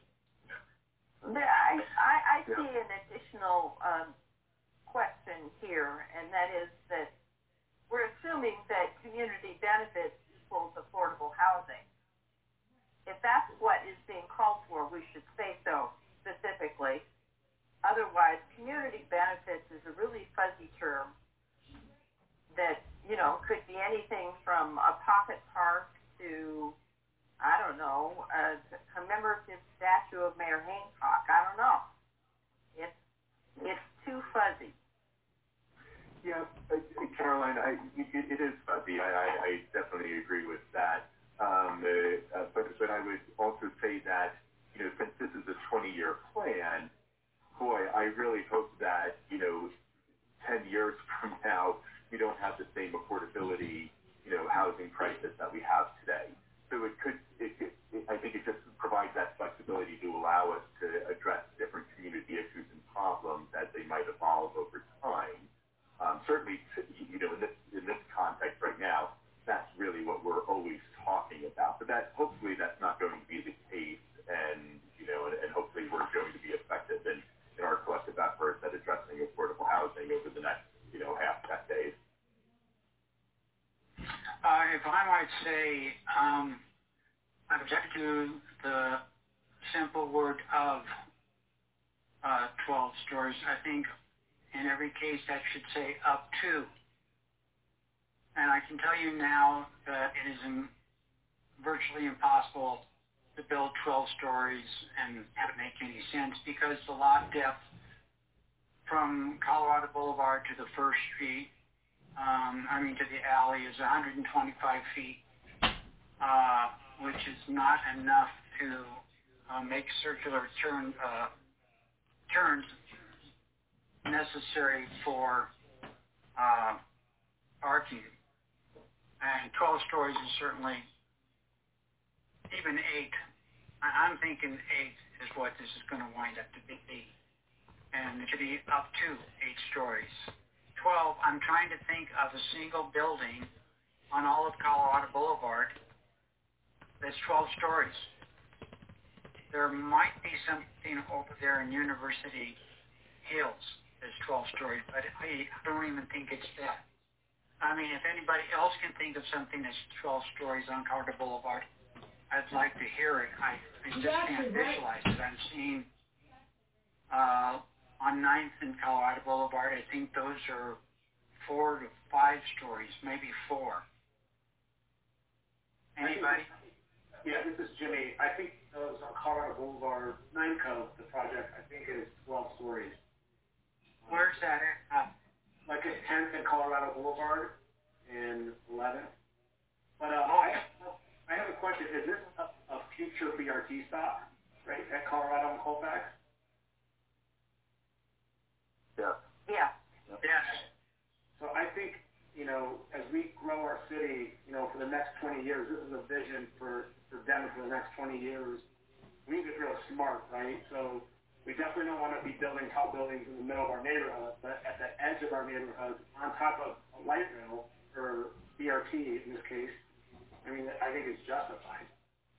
Speaker 6: I see an additional question here, and that is that we're assuming that community benefits equals affordable housing. If that's what is being called for, we should say so specifically. Otherwise, community benefits is a really fuzzy term that, could be anything from a pocket park to, I don't know, a commemorative statue of Mayor Hancock. I don't know. It's too fuzzy.
Speaker 4: Yeah, Caroline, it is fuzzy. I definitely agree with that. But I would also say that, since this is a 20-year plan, boy, I really hope that, 10 years from now, we don't have the same affordability, housing crisis that we have today. So I think it just provides that flexibility to allow us to address different community issues and problems as they might evolve over time. Certainly, in this context right now, that's really what we're always talking about. But hopefully that's not going to be the case, and hopefully we're going to be effective in our collective efforts at addressing affordable housing over the next half decade.
Speaker 8: If I might say, I object to the simple word of 12 stories. I think in every case that should say up to. And I can tell you now that it is virtually impossible to build 12 stories and have it make any sense, because the lot depth from Colorado Boulevard to the First Street, to the alley, is 125 feet, which is not enough to make circular turns necessary for parking. And 12 stories is certainly, even 8. I'm thinking 8 is what this is going to wind up to be. And it should be up to 8 stories. 12, I'm trying to think of a single building on all of Colorado Boulevard that's 12 stories. There might be something over there in University Hills that's 12 stories, but I don't even think it's that. If anybody else can think of something that's 12 stories on Colorado Boulevard, I'd like to hear it. I just can't visualize it. I'm seeing on 9th and Colorado Boulevard, I think those are 4 to 5 stories, maybe 4. Anybody?
Speaker 7: Yeah, this is Jimmy. I think those on Colorado Boulevard, 9Co, the project, I think is 12 stories.
Speaker 8: Where's that at?
Speaker 7: Like at 10th and Colorado Boulevard and 11th. But I have a question. Is this a future BRT stop, right, at Colorado and Colfax?
Speaker 1: Yeah.
Speaker 6: Yeah.
Speaker 8: Yes.
Speaker 7: So I think, as we grow our city, for the next 20 years, this is a vision for Denver for the next 20 years. We need to be real smart, right? So we definitely don't want to be building tall buildings in the middle of our neighborhood, but at the edge of our neighborhood, on top of a light rail, or BRT in this case, I think it's justified.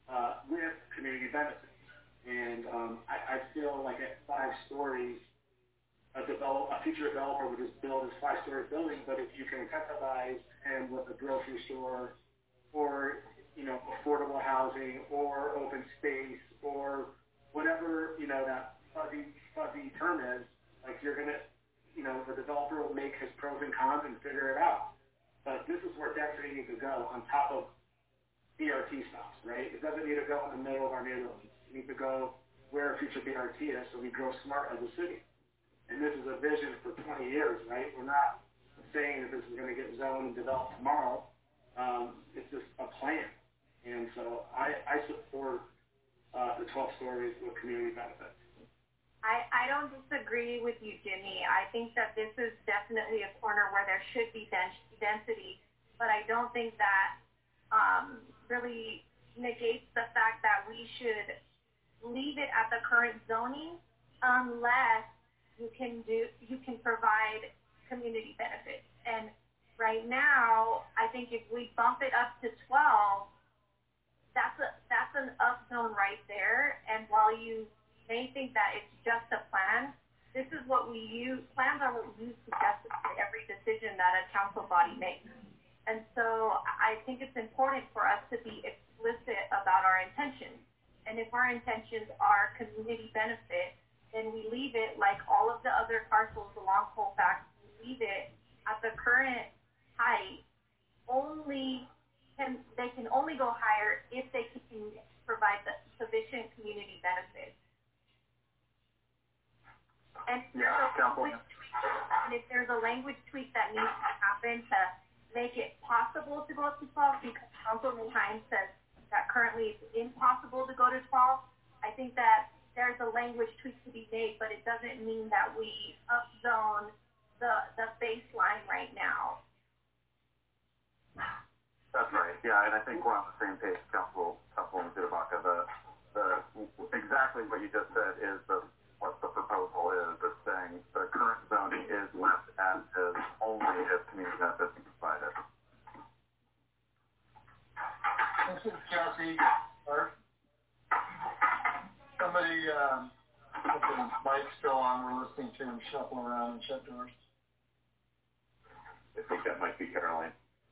Speaker 7: with community benefits. And I feel like at 5 stories, a future developer would just build this 5-story building, but if you can incentivize him with a grocery store or, affordable housing or open space or whatever, that fuzzy term is, like you're going to, the developer will make his pros and cons and figure it out. But this is where density needs to go on top of BRT stops, right? It doesn't need to go in the middle of our neighborhoods. It needs to go where future BRT is so we grow smart as a city. And this is a vision for 20 years, right? We're not saying that this is going to get zoned and developed tomorrow. It's just a plan. And so I support the 12 stories with community benefits.
Speaker 3: I don't disagree with you, Jimmy. I think that this is definitely a corner where there should be density, but I don't think that really negates the fact that we should leave it at the current zoning unless you can provide community benefits. And right now, I think if we bump it up to 12, that's an up zone right there. And while you may think that it's just a plan, this is what we use. Plans are what we use to justify every decision that a council body makes. And so I think it's important for us to be explicit about our intentions. And if our intentions are community benefit, then we leave it like all of the other parcels along Colfax. We leave it at the current height. They can only go higher if they can provide the sufficient community benefit. And if there's a language tweak that needs to happen to make it possible to go up to 12, because Councilman Hines says that currently it's impossible to go to 12, I think that there's a language tweak to be made, but it doesn't mean that we upzone the baseline right now.
Speaker 1: That's right. Yeah, and I think we're on the same page, Councilwoman Zittabacca. The exactly what you just said is what the proposal is. It's saying the current zoning is left as is only if community benefits are provided.
Speaker 10: This is Jesse. Somebody, his mic's still on. We're listening to him shuffle around and shut doors.
Speaker 4: I think that might be Caroline.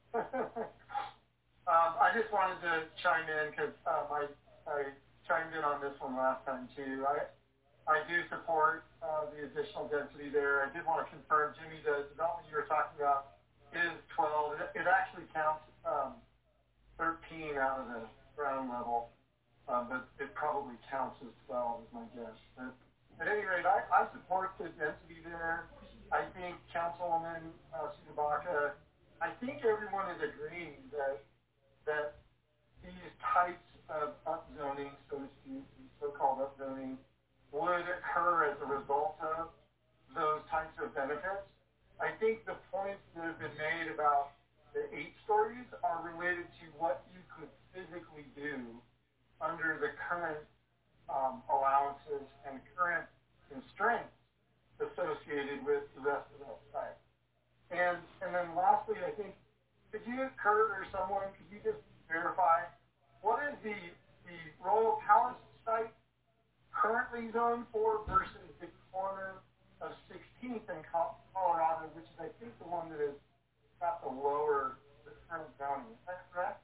Speaker 10: I just wanted to chime in because I chimed in on this one last time too. I do support the additional density there. I did want to confirm, Jimmy, the development you were talking about is 12. It actually counts 13 out of the ground level, but it probably counts as 12 is my guess. But at any rate, I support the density there. I think Councilwoman Zittabacca, I think everyone is agreeing that these types of upzoning, so to speak, so-called upzoning, would occur as a result of those types of benefits. I think the points that have been made about the 8 stories are related to what you could physically do under the current allowances and current constraints associated with the rest of that site. And then lastly, I think, could you, Kurt, or someone, could you just verify what is the Royal Palace site currently zoned for versus the corner of 16th in Colorado, which is, I think, the one that has got the current zoning. Is that correct?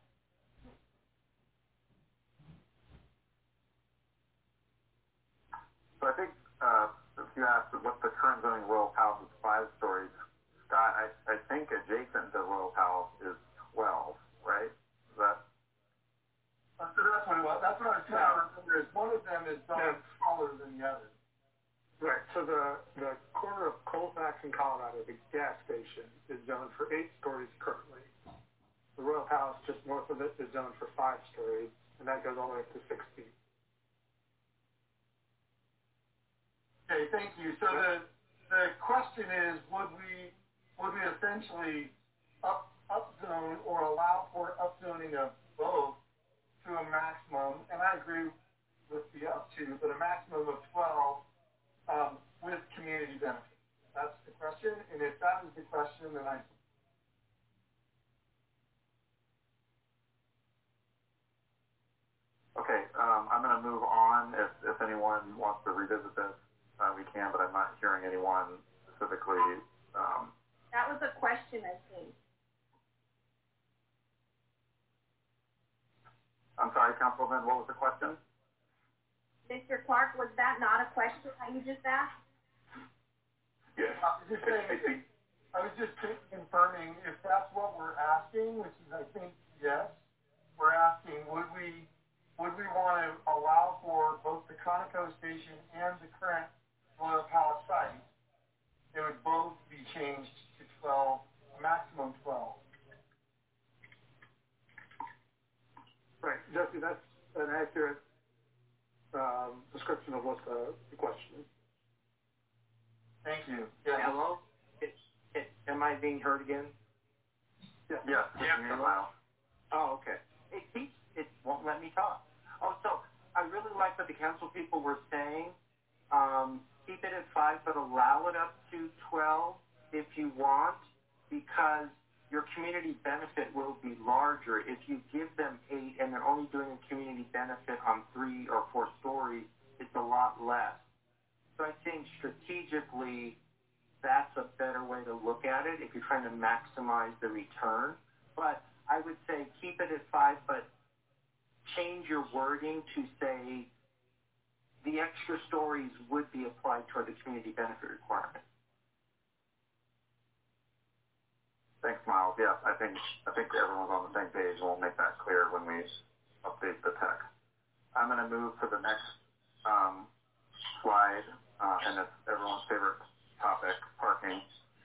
Speaker 1: So I think if you asked what the current zoning Royal Palace is 5 stories, Scott, I think adjacent to Royal Palace is 12, right? Is that?
Speaker 10: So that's what it was. That's what I was trying to remember is one of them is zoned taller than the other.
Speaker 2: Right. So the corner of Colfax and Colorado, the gas station, is zoned for 8 stories currently. The Royal Palace just north of it is zoned for 5 stories, and that goes all the way up to 16.
Speaker 10: Okay, thank you. So the question is, would we essentially upzone or allow for upzoning of both to a maximum, and I agree with the up to, but a maximum of 12 with community benefits? That's the question, and if that is the question, then
Speaker 1: Okay, I'm going to move on. If anyone wants to revisit this, we can, but I'm not hearing anyone specifically.
Speaker 3: That was a question, I think.
Speaker 1: I'm sorry, Councilman, what was the question?
Speaker 3: Mr. Clark, was that not a question that you just asked?
Speaker 4: Yes.
Speaker 10: I was just confirming if that's what we're asking, which is, I think, yes. We're asking, would we want to allow for both the Conoco station and the current Royal Palace site? They would both be changed to 12, maximum 12.
Speaker 2: Right, Jesse, that's an accurate description of what the question is.
Speaker 10: Thank you.
Speaker 5: Yeah, hello? Am I being heard again?
Speaker 1: Yes.
Speaker 5: Hello? Oh, okay. It won't let me talk. Oh, so I really like what the council people were saying. Keep it at 5, but allow it up to 12 if you want, because your community benefit will be larger. If you give them 8 and they're only doing a community benefit on 3 or 4 stories, it's a lot less. So I think strategically, that's a better way to look at it if you're trying to maximize the return. But I would say keep it at 5, but change your wording to say the extra stories would be applied toward the community benefit requirement.
Speaker 1: Thanks, Miles. Yes, I think everyone's on the same page, and we'll make that clear when we update the text. I'm going to move to the next slide, and it's everyone's favorite topic, parking.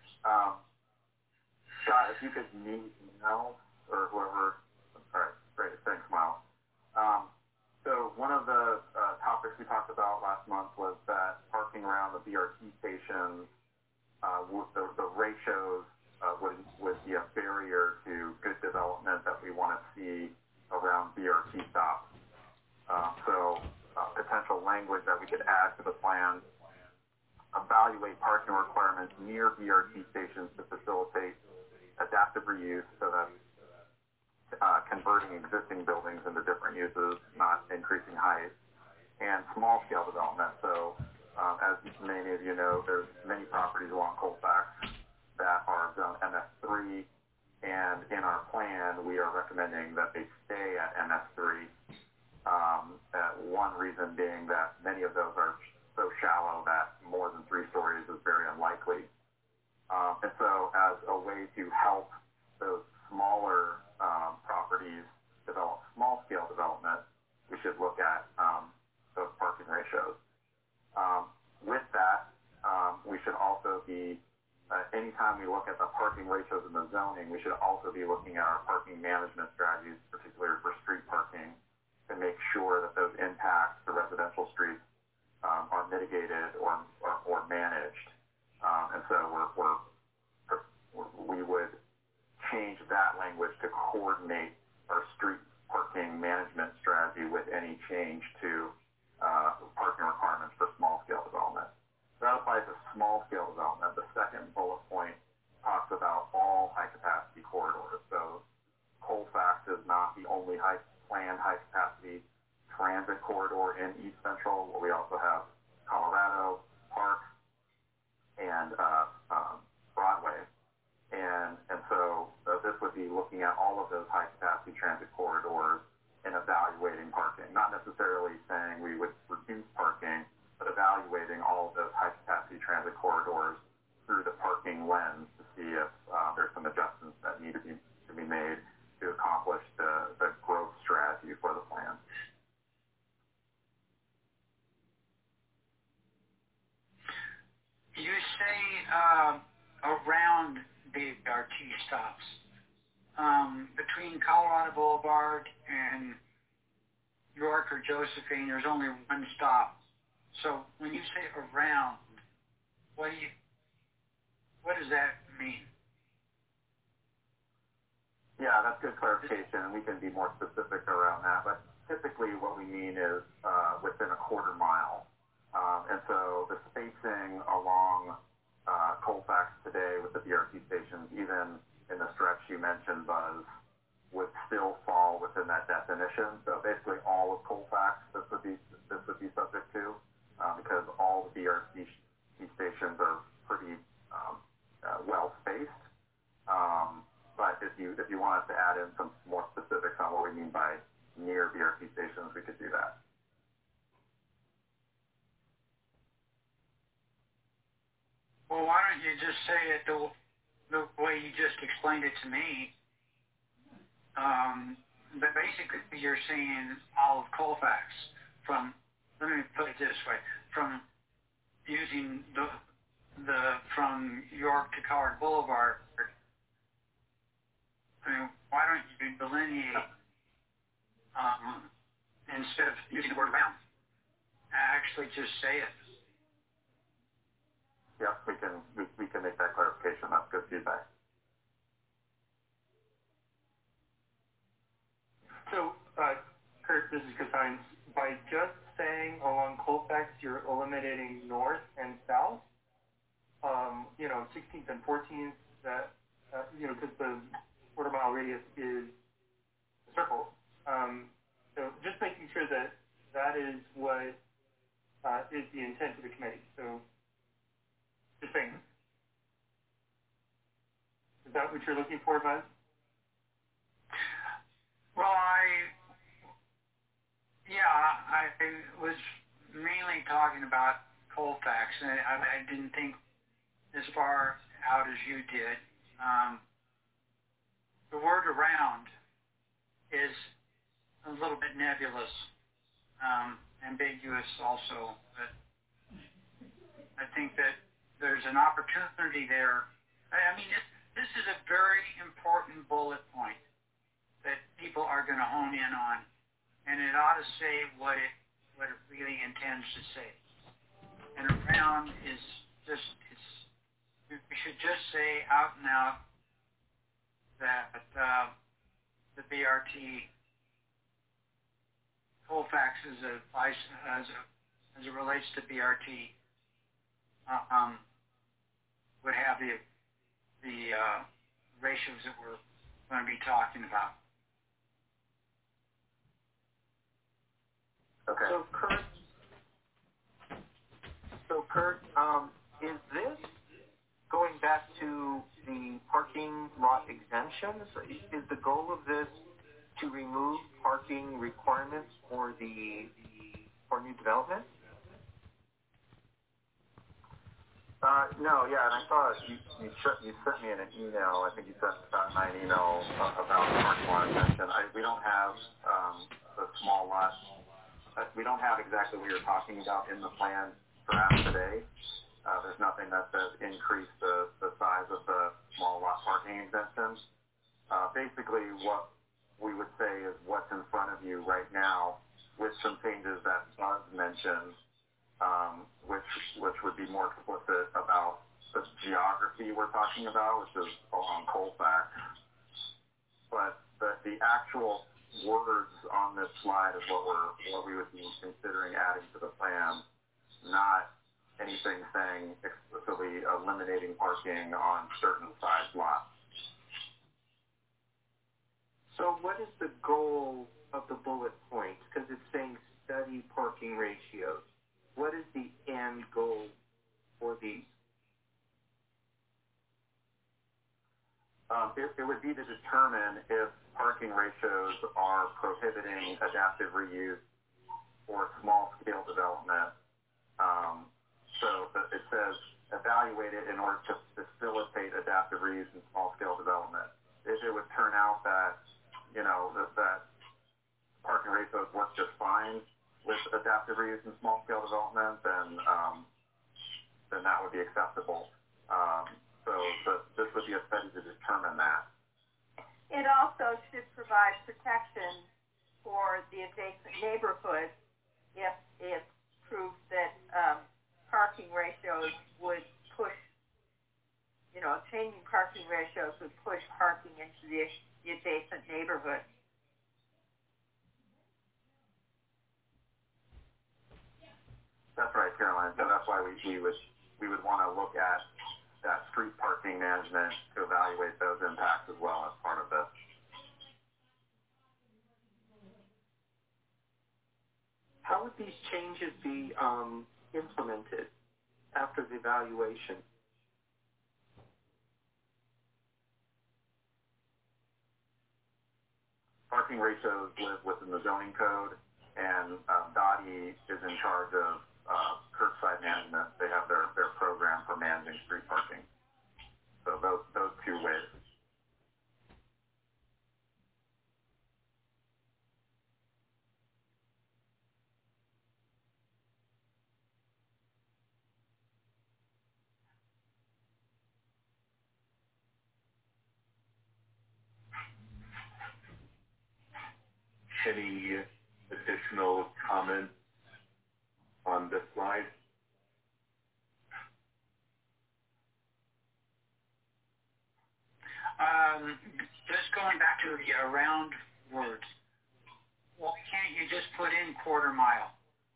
Speaker 1: Scott, if you could mute Miles or whoever. All right, great. Thanks, Miles. So one of the topics we talked about last month was that parking around the BRT stations, the ratios would be a barrier to good development that we want to see around BRT stops. So potential language that we could add to the plan: evaluate parking requirements near BRT stations to facilitate adaptive reuse, so that converting existing buildings into different uses, not increasing height, and small-scale development. So as many of you know, there's many properties along Colfax that are zone MS3, and in our plan, we are recommending that they stay at MS3. One reason being that many of those are so shallow that more than 3 stories is very unlikely. And so as a way to help those smaller properties develop small-scale development, we should look at those parking ratios. With that, we should also be, anytime we look at the parking ratios in the zoning, we should also be looking at our parking management strategies, particularly for street parking, to make sure that those impacts to residential streets are mitigated or managed. And so we would change that language to coordinate our street parking management strategy with any change to parking requirements for small-scale development. That applies to small-scale development. The second bullet point talks about all high-capacity corridors. So Colfax is not the only planned high-capacity transit corridor in East Central. We also have Colorado, Park, and Broadway. And so this would be looking at all of those high-capacity transit corridors and evaluating parking. Not necessarily saying we would reduce parking, but evaluating all of those high-capacity transit corridors through the parking lens to see if there's some adjustments that need to be made to accomplish the growth strategy for the plan.
Speaker 8: You say around BRT stops. Between Colorado Boulevard and York or Josephine, there's only one stop. So when you say around, what does that mean?
Speaker 1: Yeah, that's good clarification, and we can be more specific around that. But typically what we mean is within a quarter mile. And so the spacing along Colfax today with the BRT stations, even in the stretch you mentioned, Buzz, would still fall within that definition. So basically all of Colfax this would be subject to, because all the BRT stations are pretty well spaced. But if you want us to add in some more specifics on what we mean by near BRT stations, we could do that.
Speaker 8: Well, why don't you just say it the way you just explained it to me? But basically, you're saying all of Colfax from, let me put it this way, from using from York to Collard Boulevard. I mean, why don't you delineate, instead of using the word around, actually just say it?
Speaker 1: Yep, we can make that clarification. That's good feedback.
Speaker 2: So, Kurt, this is Chris Hines. By just saying along Colfax, you're eliminating north and south. 16th and 14th. That because the quarter-mile radius is a circle. So just making sure that is what is the intent of the committee. So, just saying. Is that what you're looking for, Buzz?
Speaker 8: Well, I was mainly talking about Colfax, and I didn't think as far out as you did. The word around is a little bit nebulous, ambiguous also, but I think that there's an opportunity there. I mean, this is a very important bullet point that people are going to hone in on, and it ought to say what it really intends to say. And around is just, we should just say out and out that the BRT Colfax as it relates to BRT would have the ratios that we're going to be talking about.
Speaker 1: Okay.
Speaker 5: So Kurt, is this going back to the parking lot exemptions? Is the goal of this to remove parking requirements for new development?
Speaker 1: No, yeah, and I saw you sent me an email. I think you sent Scott and I an email about the parking lot exemption. We don't have the small lot. We don't have exactly what you're talking about in the plan for us today. There's nothing that says increase the size of the small lot parking exemptions. Basically, what we would say is what's in front of you right now, with some changes that Buzz mentioned, which would be more explicit about the geography we're talking about, which is along Colfax. But the actual words on this slide is what we would be considering adding to the plan, not anything saying explicitly eliminating parking on certain size lots.
Speaker 5: So what is the goal of the bullet point? Because it's saying study parking ratios. What is the end goal for these?
Speaker 1: It would be to determine if parking ratios are prohibiting adaptive reuse or small-scale development. So it says evaluate it in order to facilitate adaptive reuse and small-scale development. If it would turn out that, that parking ratios work just fine with adaptive reuse and small-scale development, then that would be acceptable. So this would be a study to determine that.
Speaker 6: It also should provide protection for the adjacent neighborhood if it's proved that parking ratios would push, changing parking ratios would push parking into the adjacent neighborhood.
Speaker 1: That's right, Caroline. So that's why we would want to look at that street parking management to evaluate those impacts as well as part of this.
Speaker 5: how would these changes be implemented after the evaluation?
Speaker 1: Parking ratios live within the zoning code, and Dottie is in charge of curbside management. They have their program for managing street parking. So those two ways.
Speaker 4: Any additional comments on this slide?
Speaker 8: Just going back to the around words, why can't you just put in quarter mile?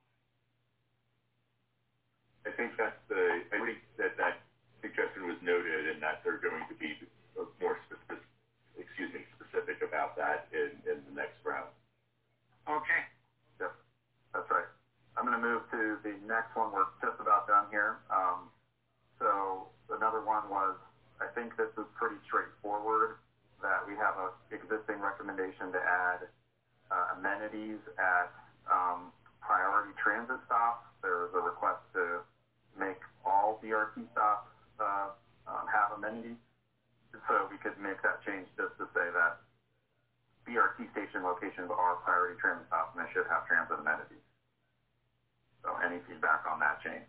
Speaker 4: I think that suggestion was noted, and that they're going to be more specific about that in the next round.
Speaker 8: Okay.
Speaker 1: Yep, that's right. I'm going to move to the next one. We're just about done here. So another one was, I think this is pretty straightforward, that we have an existing recommendation to add amenities at priority transit stops. There is a request to make all BRT stops have amenities. So we could make that change just to say that BRT station locations are priority transit stops and they should have transit amenities. So any feedback on that change?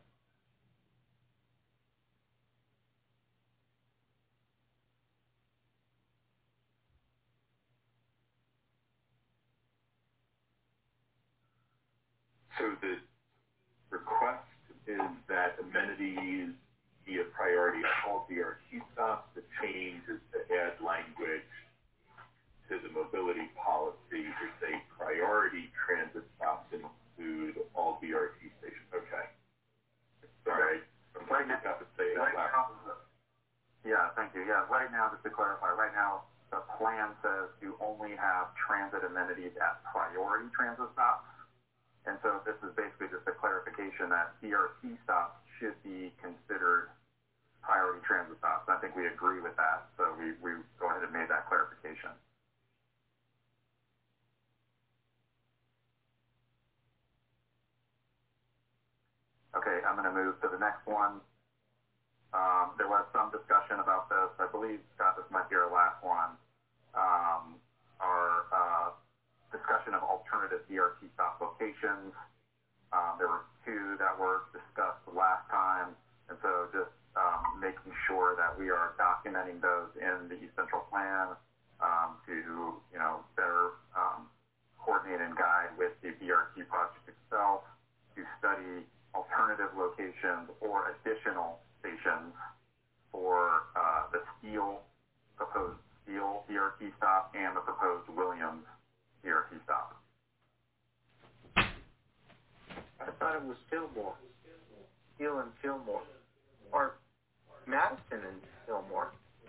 Speaker 4: So the request is that amenities be a priority at all BRT stops. The change is to add language to the mobility policy to say priority transit stops include all BRT stations. Okay. Sorry. I'm trying to have to say that loud.
Speaker 1: Yeah, thank you. Yeah, right now, just to clarify, right now the plan says you only have transit amenities at priority transit stops. And so this is basically just a clarification that BRT stops should be considered priority transit stops. I think we agree with that, so we go ahead and made that clarification. Okay, I'm going to move to the next one. There was some discussion about this. I believe, Scott, this might be our last one. Our discussion of alternative BRT stop locations. There were two that were discussed last time, and so just making sure that we are documenting those in the East Central Plan to better coordinate and guide with the BRT project itself to study alternative locations or additional stations for the proposed Steele BRT stop and the proposed Williams BRT stop.
Speaker 5: I thought it was Fillmore. Steele and Fillmore. Or Madison and Fillmore.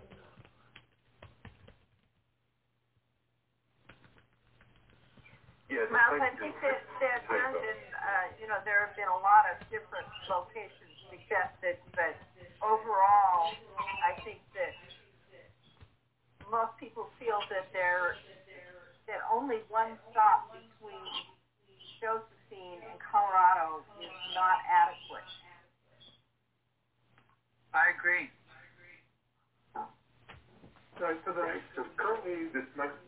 Speaker 4: Yeah,
Speaker 6: well, I think that there have been, there have been a lot of different locations suggested, but overall, I think that most people feel that that only one stop between Josephine and Colorado is not adequate.
Speaker 8: I agree.
Speaker 2: Right, so currently the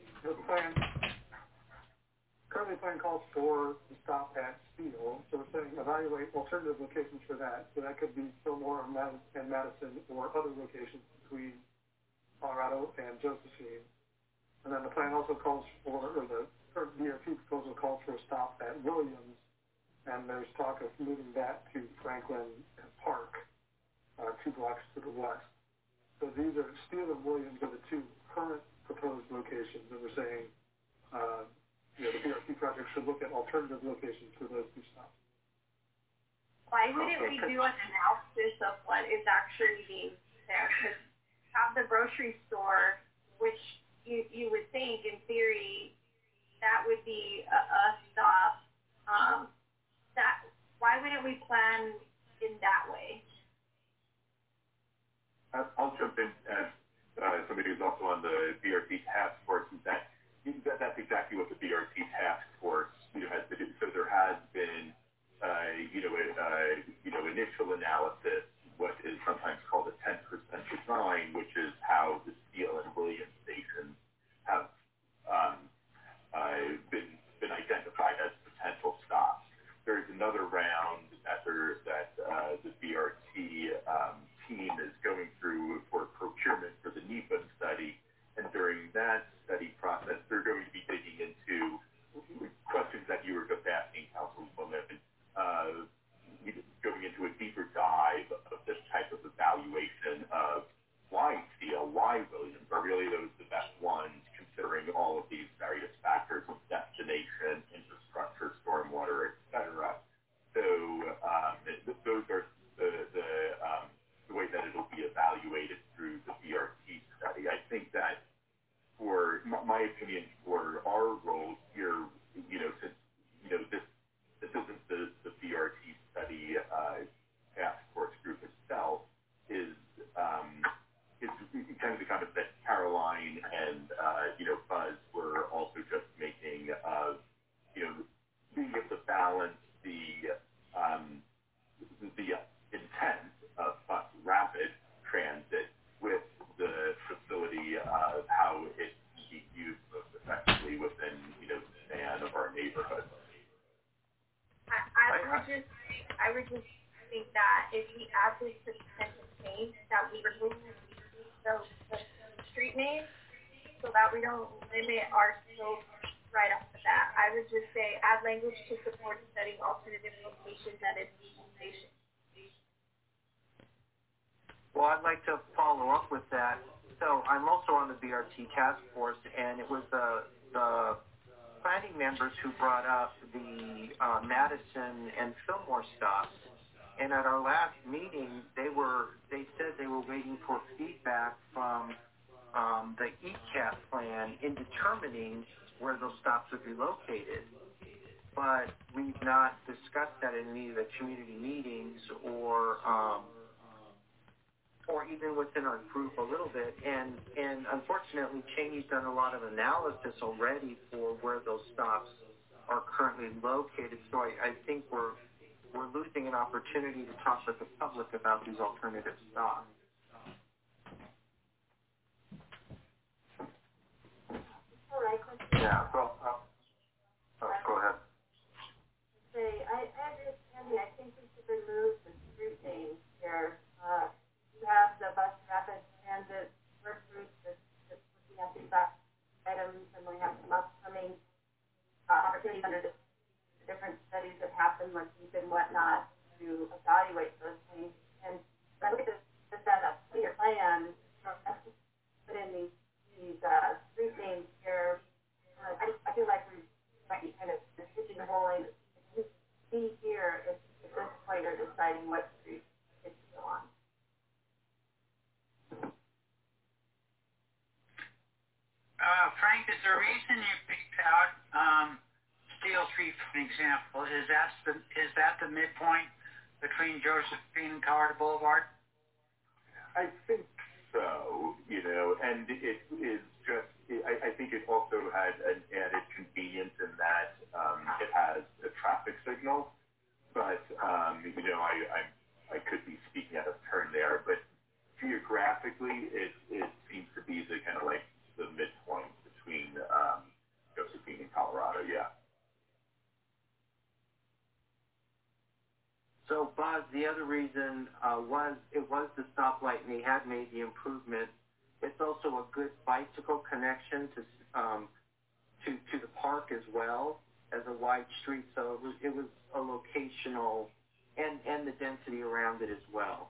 Speaker 2: plan calls for the stop at Steele, so we're saying evaluate alternative locations for that. So that could be Fillmore and Madison or other locations between Colorado and Josephine. And then the plan also calls for, or the current BRT proposal calls for a stop at Williams, and there's talk of moving that to Franklin and Park, 2 blocks to the west. So these are, Steele and Williams are the two current proposed locations, and we're saying the BRT project should look at alternative locations for those two stops.
Speaker 3: Why wouldn't we do an analysis of what is actually being there? Because have the grocery store, which you would think in theory that would be a stop why wouldn't we plan in that way?
Speaker 4: I'll jump in as somebody who's also on the BRT task force. That's exactly what the BRT task force has to do. So there has been initial analysis, what is sometimes called a 10% design, which is how the Steele and Williams stations have been identified as potential stops. There's another round that the BRT team is going through for procurement for the NEPA study, and during that study process, they're going to be digging into questions that you were just asking, Councilwoman, going into a deeper dive of this type of evaluation of why Steele, why Williams, are really those the best ones, considering all of these various factors of destination, infrastructure, stormwater, et cetera. So those are the way that it'll be evaluated through the BRT study. I think that, for my opinion, for our role here, since this isn't the BRT study task force group itself, is kind of the comment that Caroline and Buzz were also just making of being able to balance the intent of bus rapid transit with the facility of how it can be used most effectively within the span of our neighborhood.
Speaker 3: I would just think that if we add this to potential change, that we remove the street names so that we don't limit our scope right off the bat. I would just say add language to support studying alternative locations at its station.
Speaker 5: Well, I'd like to follow up with that. So I'm also on the BRT task force, and it was the planning members who brought up the Madison and Fillmore stops. And at our last meeting, they said they were waiting for feedback from the ECAP plan in determining where those stops would be located. But we've not discussed that in any of the community meetings or even within our group a little bit. And unfortunately, Cheney's done a lot of analysis already for where those stops are currently located. So I think we're losing an opportunity to talk with the public about these alternative stops.
Speaker 9: All right,
Speaker 1: yeah, well, go ahead.
Speaker 9: I understand. I think we should remove the street names here. You have the bus rapid transit work group that's looking at these items, and we have some upcoming opportunities under the different studies that happen, like deep and whatnot, to evaluate those things. And I look at this as a clear plan. Put in these street names here. I feel like we might be kind of pigeonholing. See here, at this point, are deciding what street it should go on.
Speaker 8: Frank, is the reason you picked out Steele Street, for an example, is that the midpoint between Josephine and Colorado Boulevard?
Speaker 4: I think so, and it is just, I think it also had an added convenience in that it has a traffic signal, but, I could be speaking out of turn there, but geographically, it seems to be the kind of like the midpoint between Josephine and Colorado, yeah.
Speaker 5: So, Buzz, the other reason was the stoplight, and they had made the improvement. It's also a good bicycle connection to the park as well as a wide street. So it was a locational and the density around it as well.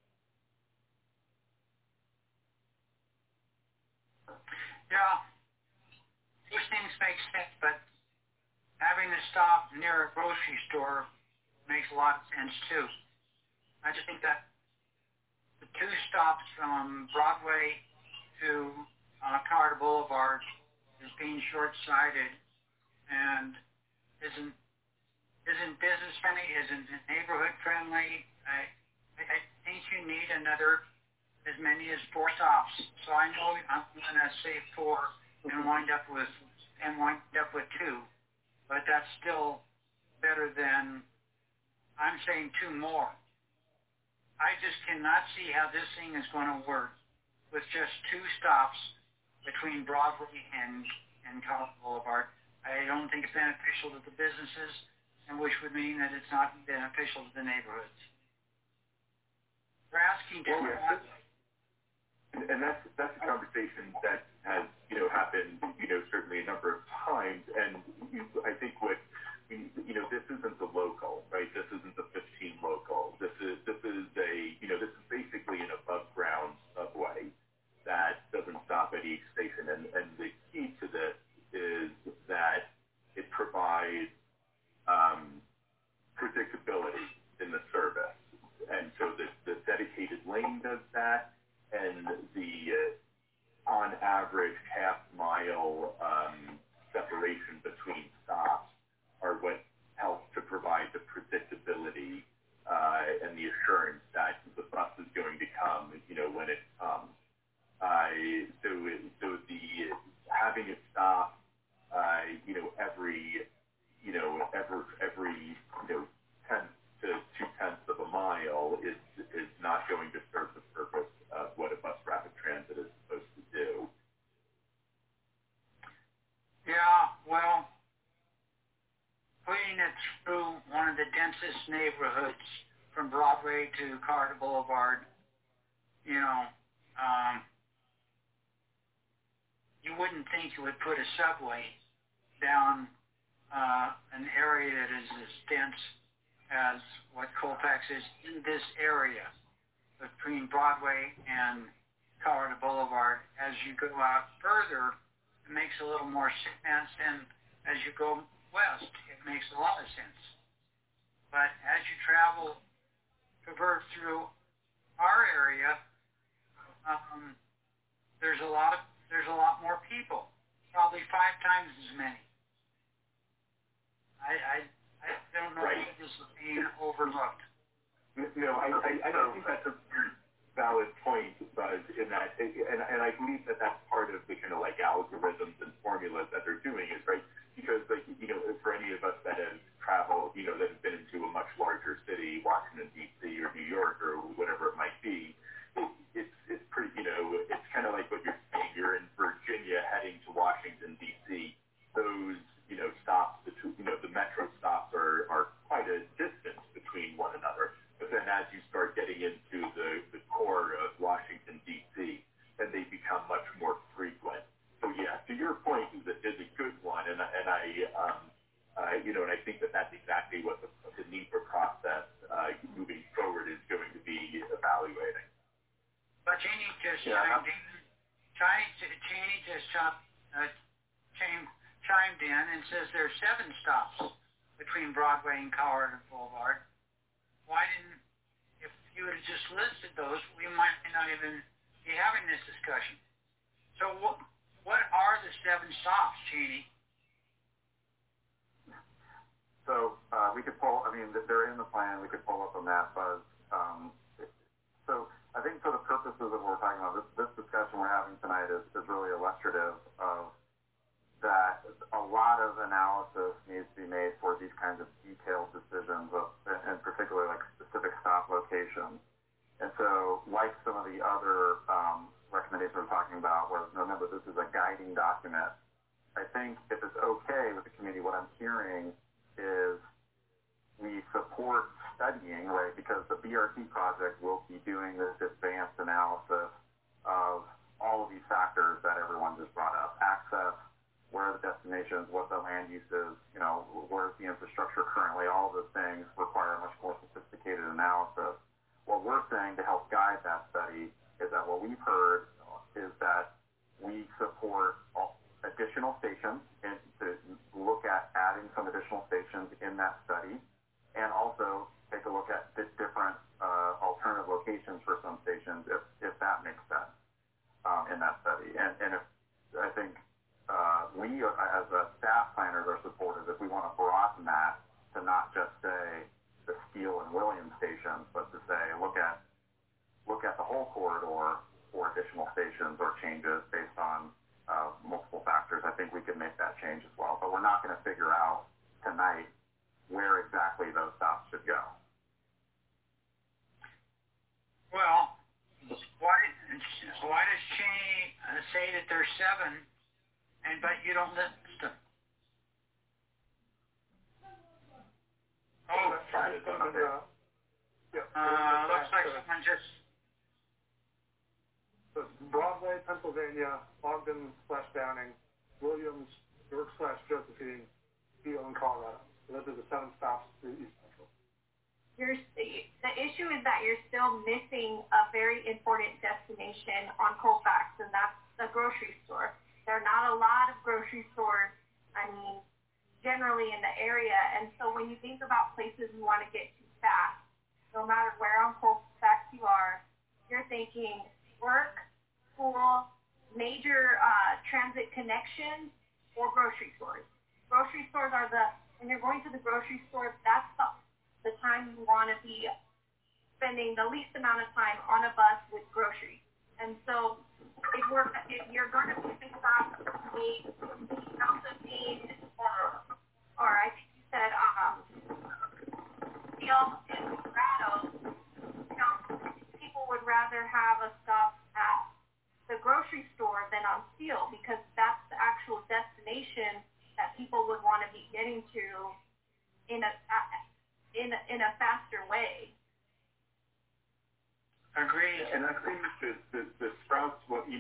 Speaker 8: Yeah, these things make sense, but having to stop near a grocery store makes a lot of sense too. I just think that the two stops from Broadway to Colorado Boulevard is being short-sighted and isn't isn't business friendly, isn't neighborhood friendly. I think you need as many as 4 stops. So I know I'm going to say 4 and wind up with 2, but that's still better than I'm saying 2 more. I just cannot see how this thing is going to work with just 2 stops between Broadway and College Boulevard. I don't think it's beneficial to the businesses, and which would mean that it's not beneficial to the neighborhoods. We're asking to
Speaker 4: and that's a conversation that has happened certainly a number of times, and I think this isn't the local, right? This isn't the 15 local. This is basically an above ground subway that doesn't stop at each station, and the key to this is that it provides predictability in the service, and so the dedicated lane does that. And the on average half-mile separation between stops are what helps to provide the predictability and the assurance that the bus is going to come, when it comes. So the having it stop, every 10th to 2/10 of a mile is not going to serve the purpose of what a bus rapid transit is supposed to do.
Speaker 8: Yeah, well, putting it through one of the densest neighborhoods from Broadway to Carter Boulevard, you wouldn't think you would put a subway down an area that is as dense as what Colfax is in this area between Broadway and Colorado Boulevard. As you go out further, it makes a little more sense, and as you go west, it makes a lot of sense. But as you traverse through our area, there's a lot more people, probably 5 times as many. I don't know if this is being overlooked.
Speaker 4: No, I think that's a valid point, Buzz, in that, and I believe that that's part of the kind of like algorithms and formulas that they're doing is, right, because for any of us that have traveled, that have been into a much larger city, Washington, D.C. or New York or whatever it might be, it's pretty, it's kind of like what you're saying, you're in Virginia heading to Washington, D.C., those, stops, the metro stops are quite a distance between one another. But then as you start getting into the core of Washington, D.C., then they become much more frequent. So yeah, to your point is a good one, and I think that's exactly what the NEPA process moving forward is going to be evaluating.
Speaker 8: But Cheney just chimed in and says there's 7 stops between Broadway and Colorado Boulevard. Why didn't, if you would have just listed those, we might not even be having this discussion. So what are the 7 stops, Cheney?
Speaker 1: So we could pull, they're in the plan, we could pull up a map, Buzz. So I think for the purposes of what we're talking about, this discussion we're having tonight is really illustrative of that a lot of analysis needs to be made for these kinds of detailed decisions, and particularly like specific stop locations. And so, like some of the other recommendations we're talking about, where remember this is a guiding document, I think if it's okay with the community, what I'm hearing is we support studying, right, because the BRT project will be doing this advanced analysis of all of these factors that everyone just brought up. Access, where are the destinations, what the land use is, where's the infrastructure currently, all of those things require a much more sophisticated analysis. What we're saying to help guide that study is that what we've heard is that we support additional stations and to look at adding some additional stations in that study, and also take a look at the different alternative locations for some stations if that makes sense in that study. And if I think we as staff planners are supportive if we want to broaden that to not just
Speaker 8: but you don't list them. Oh, looks like someone just...
Speaker 2: So it's Broadway, Pennsylvania, Ogden/Downing, Williams, York/Josephine, Steele, and Colorado. So those are the 7 stops through East Central.
Speaker 3: The issue is that you're still missing a very important destination on Colfax, and that's the grocery store. There are not a lot of grocery stores, generally in the area, and so when you think about places you want to get to fast, no matter where on Colfax you are, you're thinking work, school, major transit connections, or grocery stores. Grocery stores are when you're going to the grocery store, that's the time you want to be spending the least amount of time on a bus with groceries. And so if you're going to be stopped, or I think you said Steele and Colorado, people would rather have a stop at the grocery store than on Steele because that's the actual destination that people would want to be getting to in a faster way.
Speaker 8: Agreed.
Speaker 4: And I think the Sprouts,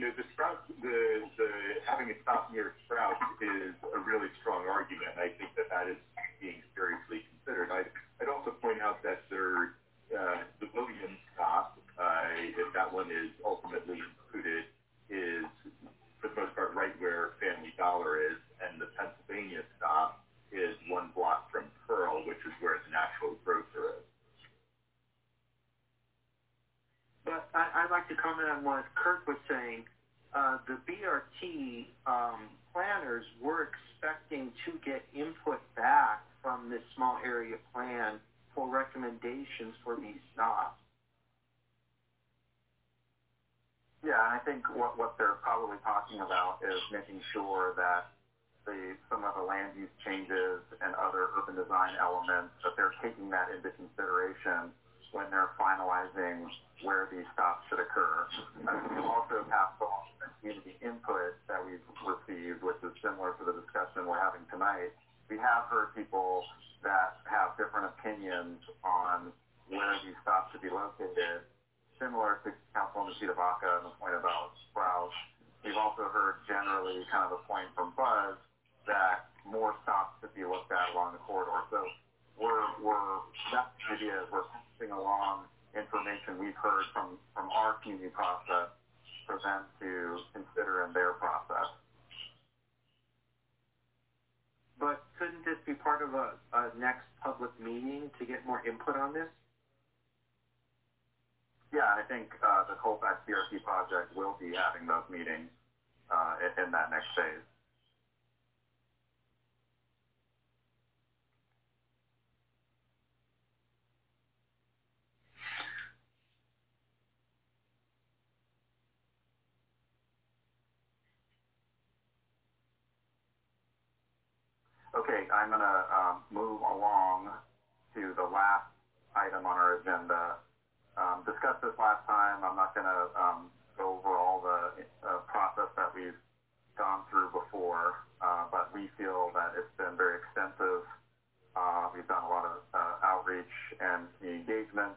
Speaker 4: having a stop near Sprouts is a really strong argument. I think that is being seriously considered. I'd also point out that the Williams stop, if that one is ultimately included, is for the most part right where Family Dollar is, and the Pennsylvania stop is 1 block from Pearl, which is where the National Grocer is.
Speaker 5: But I'd like to comment on what Kurt was saying. The BRT planners were expecting to get input back from this small area plan for recommendations for these stops.
Speaker 1: Yeah, and I think what they're probably talking about is making sure that some of the land use changes and other urban design elements, that they're taking that into consideration when they're finalizing where these stops should occur. We've also passed along the community input that we've received, which is similar to the discussion we're having tonight. We have heard people that have different opinions on where these stops should be located, similar to Councilwoman Zita Baca and the point about Sprouts. We've also heard generally kind of a point from Buzz that more stops should be looked at along the corridor. So that's the idea. We're passing along information we've heard from our community process for them to consider in their process.
Speaker 5: But couldn't this be part of a next public meeting to get more input on this?
Speaker 1: Yeah, I think the Colfax BRT project will be having those meetings in that next phase. Okay, I'm going to move along to the last item on our agenda. Discussed this last time. I'm not going to go over all the process that we've gone through before, but we feel that it's been very extensive. We've done a lot of outreach and community engagements.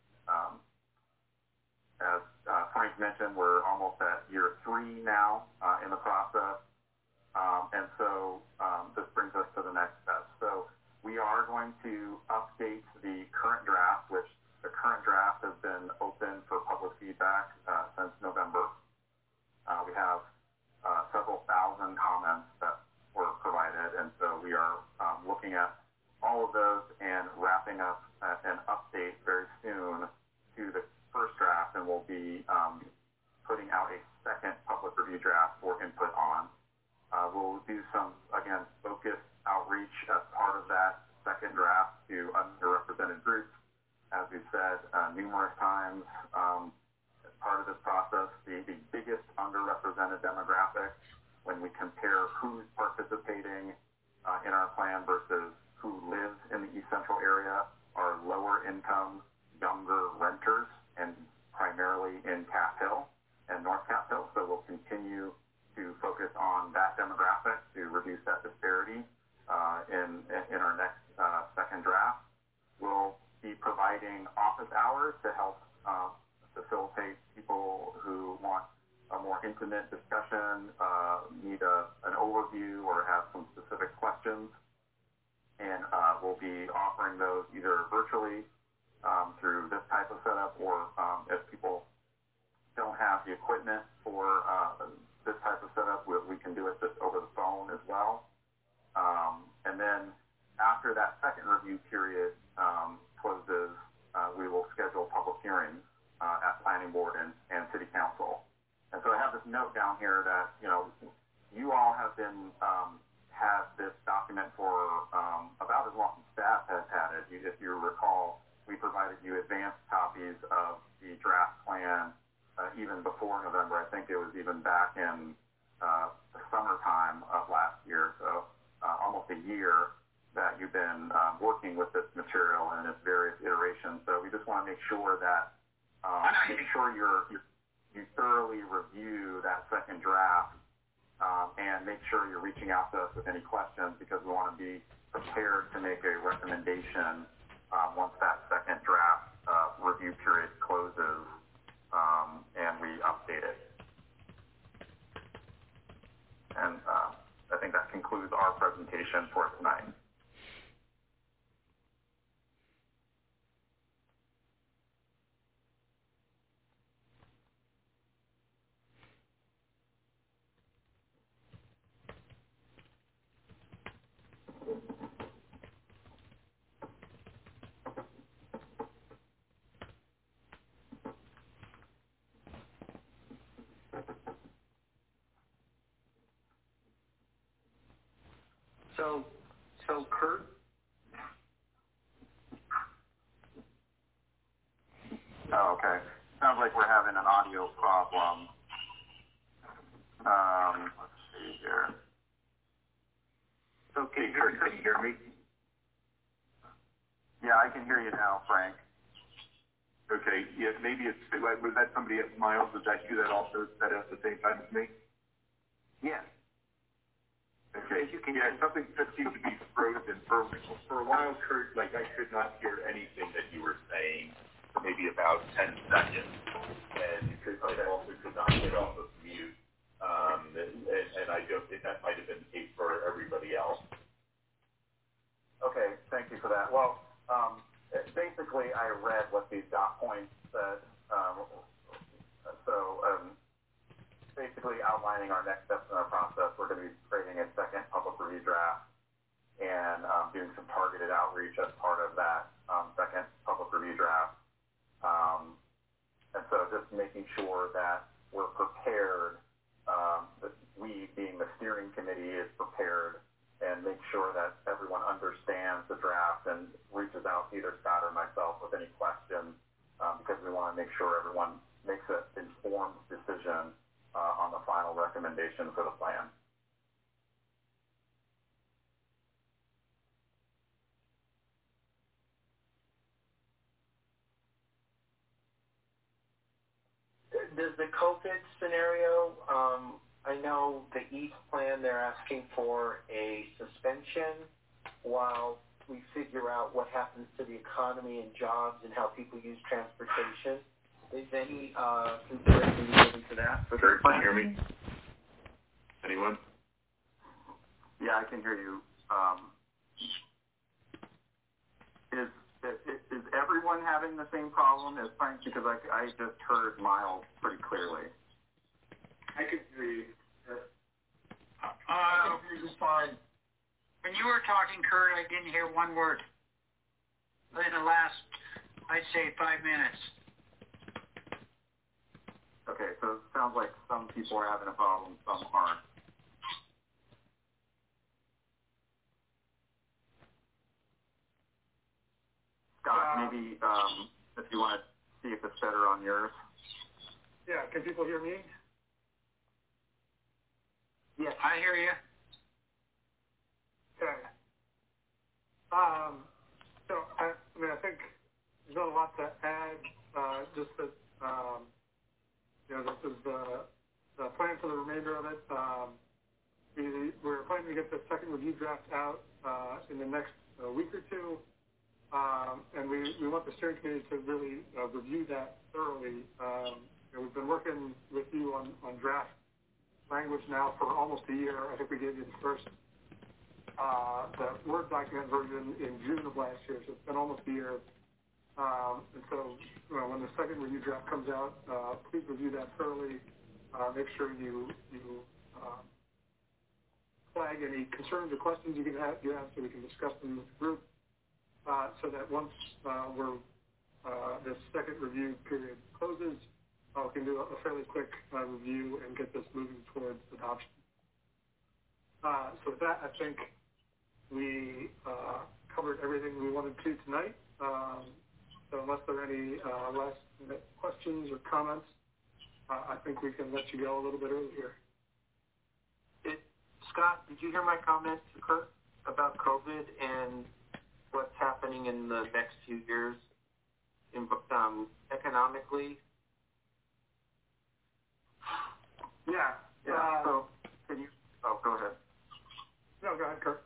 Speaker 1: As Frank mentioned, we're almost at year 3 now in the process. And so this brings us to the next step. So we are going to update the current draft, which the current draft has been open for public feedback since November. We have several thousand comments that were provided, and so we are looking at all of those and wrapping up an update very soon to the first draft, and we'll be putting out a second public review draft for input on. We'll do some, again, focused outreach as part of that second draft to underrepresented groups. As we've said numerous times, as part of this process, the biggest underrepresented demographic when we compare who's participating in our plan versus who lives in the East Central area are lower income, younger renters, and primarily in Cap Hill and North Cap Hill. So we'll continue to focus on that demographic to reduce that disparity in our next second draft. We'll be providing office hours to help facilitate people who want a more intimate discussion, need an overview, or have some specific questions. And we'll be offering those either virtually through this type of setup, or if people don't have the equipment for this type of setup, we can do it just over the phone as well. And then after that second review period closes, we will schedule public hearings at Planning Board and City Council. And so I have this note down here that, you all have been, had this document for about as long as staff has had it. If you recall, we provided you advanced copies of the draft plan even before November. I think it was even back in the summertime of last year. So almost a year that you've been working with this material and its various iterations. So we just want to make sure that you thoroughly review that second draft and make sure you're reaching out to us with any questions, because we want to be prepared to make a recommendation once that second draft review period closes and we update it. And I think that concludes our presentation for tonight.
Speaker 5: So Kurt?
Speaker 1: Oh, okay. Sounds like we're having an audio problem. Let's see here.
Speaker 4: Okay, Kurt, can you hear me?
Speaker 1: Yeah, I can hear you now, Frank.
Speaker 4: Okay, yeah, maybe was that somebody at Miles? Was that you that also said it at the same time as me?
Speaker 5: Yes.
Speaker 4: Okay. Yeah, something that seemed to be frozen for a while, Kurt. Like, I could not hear anything that you were saying for maybe about 10 seconds, and I also could not get off of mute. And I don't think that might have been the case for everybody else.
Speaker 1: Okay, thank you for that. Well, basically, I read what these dot points said. Basically outlining our next steps in our process. We're going to be creating a second public review draft and doing some targeted outreach as part of that second public review draft. And so just making sure that we're prepared, that we, being the steering committee, is prepared, and make sure that everyone understands the draft and reaches out to either Scott or myself with any questions, because we want to make sure everyone makes an informed decision on the final recommendation for the plan.
Speaker 5: Does the COVID scenario, I know the East plan, they're asking for a suspension while we figure out what happens to the economy and jobs and how people use transportation. Is any consideration given to that?
Speaker 4: Kurt, can you hear me? Anyone?
Speaker 1: Yeah, I can hear you. Is everyone having the same problem as Frank? Because I just heard Miles pretty clearly.
Speaker 10: I could hear you. I can hear you fine.
Speaker 8: When you were talking, Kurt, I didn't hear one word. In the last, I'd say, 5 minutes.
Speaker 1: Okay, so it sounds like some people are having a problem, some aren't. Scott, maybe if you want to see if it's better on yours.
Speaker 2: Yeah, can people hear me?
Speaker 8: Yes, I hear you.
Speaker 2: Okay. So I think there's not a lot to add. Just that this is the plan for the remainder of it. planning to get the second review draft out in the next week or two. And we want the steering committee to really review that thoroughly. We've been working with you on draft language now for almost a year. I think we gave you the first the Word document version in June of last year, so it's been almost a year. And so when the second review draft comes out, please review that thoroughly. Make sure you flag any concerns or questions you have so we can discuss them with the group, so that once this second review period closes, we can do a fairly quick review and get this moving towards adoption. So with that, I think we covered everything we wanted to tonight. So unless there are any last questions or comments, I think we can let you go a little bit early here.
Speaker 5: Scott, did you hear my comments to Kurt about COVID and what's happening in the next few years economically?
Speaker 2: Yeah.
Speaker 1: So can you? Oh, go ahead.
Speaker 2: No, go ahead, Kurt.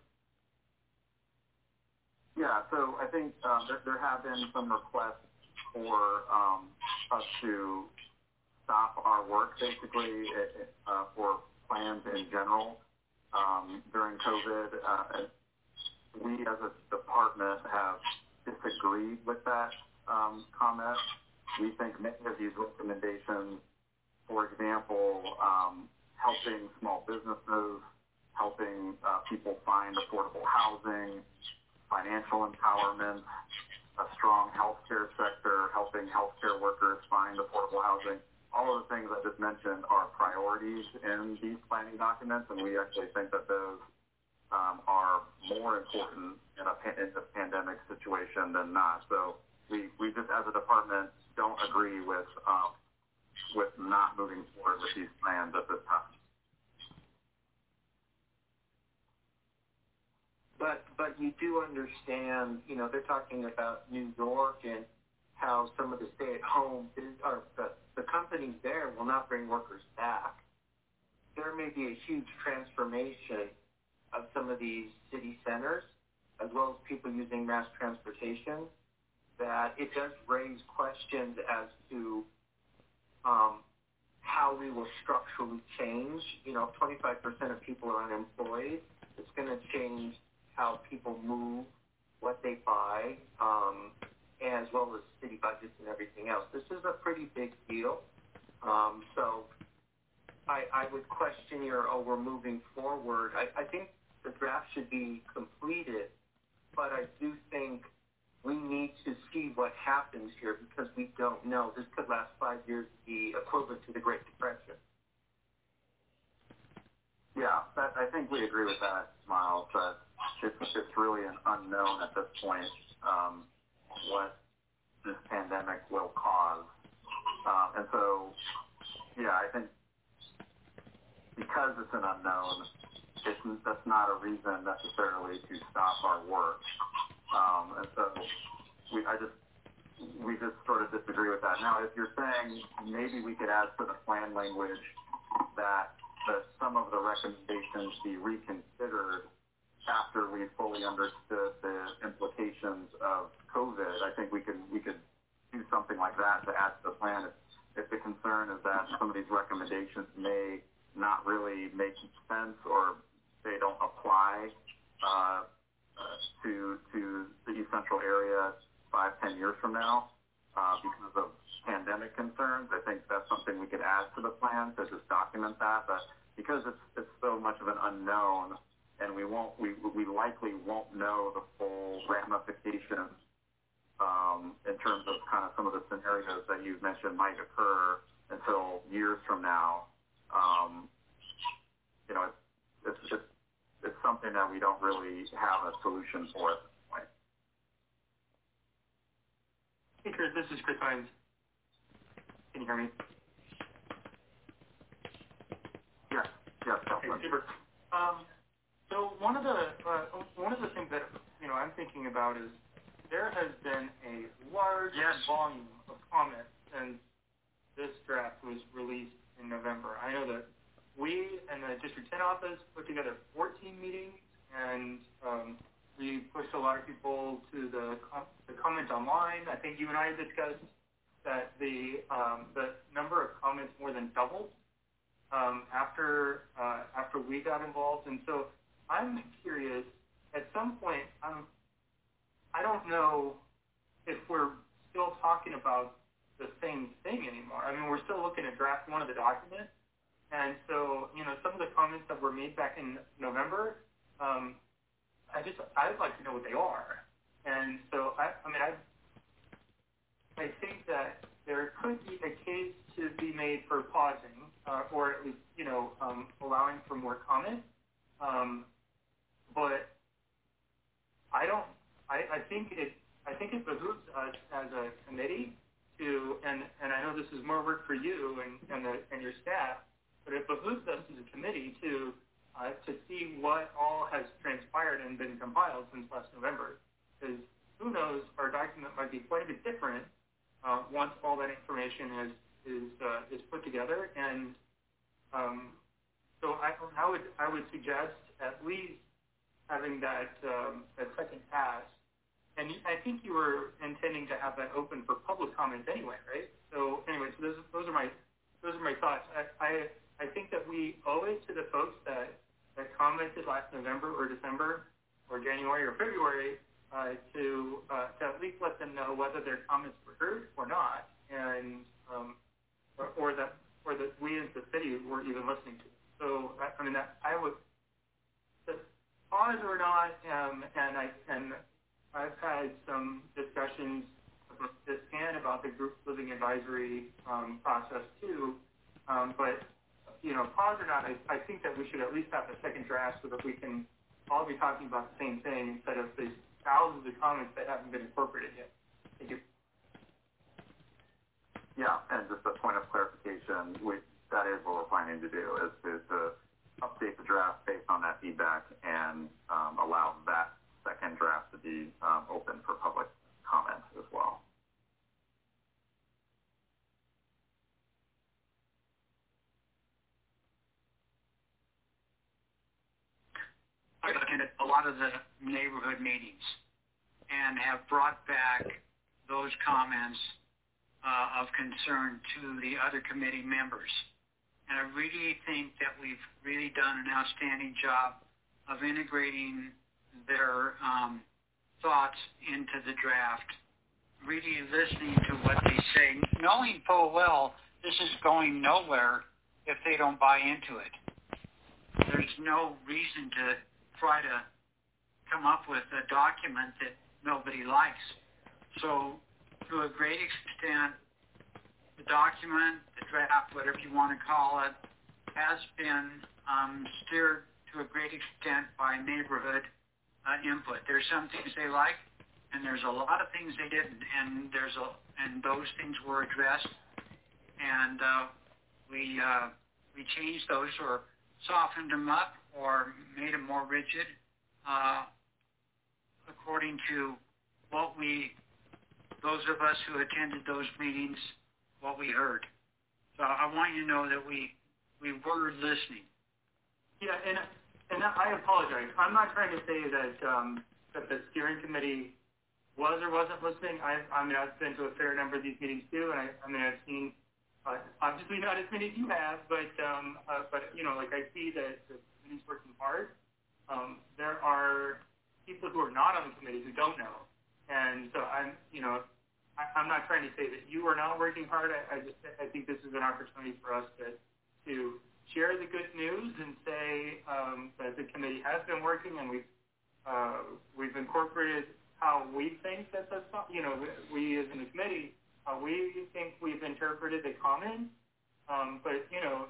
Speaker 1: Yeah. So I think there have been some requests for us to stop our work, basically, for plans in general during COVID. We, as a department, have disagreed with that comment. We think many of these recommendations, for example, helping small businesses, helping people find affordable housing, financial empowerment, a strong healthcare sector, helping healthcare workers find affordable housing, all of the things I just mentioned are priorities in these planning documents, and we actually think that those are more important in the pandemic situation than not. So we just, as a department, don't agree with not moving forward with these plans at this time.
Speaker 5: But you do understand, they're talking about New York and how some of the stay-at-home, or the companies there will not bring workers back. There may be a huge transformation of some of these city centers, as well as people using mass transportation, that it does raise questions as to how we will structurally change. If 25% of people are unemployed, it's going to change how people move, what they buy, as well as city budgets and everything else. This is a pretty big deal. So I would question we're moving forward. I think the draft should be completed, but I do think we need to see what happens here because we don't know. This could last 5 years, the equivalent to the Great Depression.
Speaker 1: Yeah, I think we agree with that, Miles, that it's really an unknown at this point what this pandemic will cause. And so, yeah, I think because it's an unknown, that's not a reason necessarily to stop our work. And so we just sort of disagree with that. Now, if you're saying maybe we could add to the plan language that some of the recommendations be reconsidered after we fully understood the implications of COVID, I think we could do something like that to add to the plan. If the concern is that some of these recommendations may not really make sense or they don't apply to the East Central area 5-10 years from now because of pandemic concerns, I think that's something we could add to the plan to just document that. But because it's so much of an unknown, and we likely won't know the full ramifications in terms of kind of some of the scenarios that you've mentioned might occur until years from now. It's something that we don't really have a solution for at this point.
Speaker 11: Hey, Chris, this is Chris Hines. Can you hear me?
Speaker 1: Yes,
Speaker 11: okay, super. So one of the things that I'm thinking about is there has been a large volume of comments since this draft was released in November. I know that we and the District 10 office put together 14 meetings, and we pushed a lot of people to the comment online. I think you and I discussed that the number of comments more than doubled after we got involved. And so I'm curious, at some point, I don't know if we're still talking about the same thing anymore. I mean, we're still looking at draft one of the documents. And so, some of the comments that were made back in November, I'd like to know what they are. And so, I think that there could be a case to be made for pausing, or at least, allowing for more comment. But I think it behooves us as a committee to, and I know this is more work for you and your staff, but it behooves us as a committee to see what all has transpired and been compiled since last November. Because who knows, our document might be quite a bit different once all that information is put together. And so I would suggest at least having that second pass. And I think you were intending to have that open for public comment anyway, right? So anyway, so those are my thoughts. I think that we owe it to the folks that commented last November or December or January or February to at least let them know whether their comments were heard or not, and or that we as the city were even listening to them. So I would pause or not, and I've had some discussions about this and about the group living advisory process too. But pause or not, I think that we should at least have the second draft so that we can all be talking about the same thing instead of these thousands of comments that haven't been incorporated yet. Thank you.
Speaker 1: Yeah, and just a point of clarification, that is what we're planning to do, is to update the draft based on that feedback and allow that second draft to be open for public comment as well.
Speaker 8: I attended a lot of the neighborhood meetings and have brought back those comments of concern to the other committee members. And I really think that we've really done an outstanding job of integrating their thoughts into the draft, really listening to what they say, knowing full well this is going nowhere if they don't buy into it. There's no reason to try to come up with a document that nobody likes. So to a great extent, the document, the draft, whatever you want to call it, has been steered to a great extent by neighborhood input. There's some things they like, and there's a lot of things they didn't, and those things were addressed, and we changed those or softened them up or made them more rigid according to what those of us who attended those meetings, what we heard. So I want you to know that we were listening.
Speaker 11: Yeah, and I apologize. I'm not trying to say that the steering committee was or wasn't listening. I've been to a fair number of these meetings too, and I've seen obviously not as many as you have, but I see that the committee's working hard. There are people who are not on the committee who don't know, and so I'm not trying to say that you are not working hard. I think this is an opportunity for us to share the good news and say that the committee has been working, and we've incorporated how we think that we as in the committee, we think we've interpreted the comments, but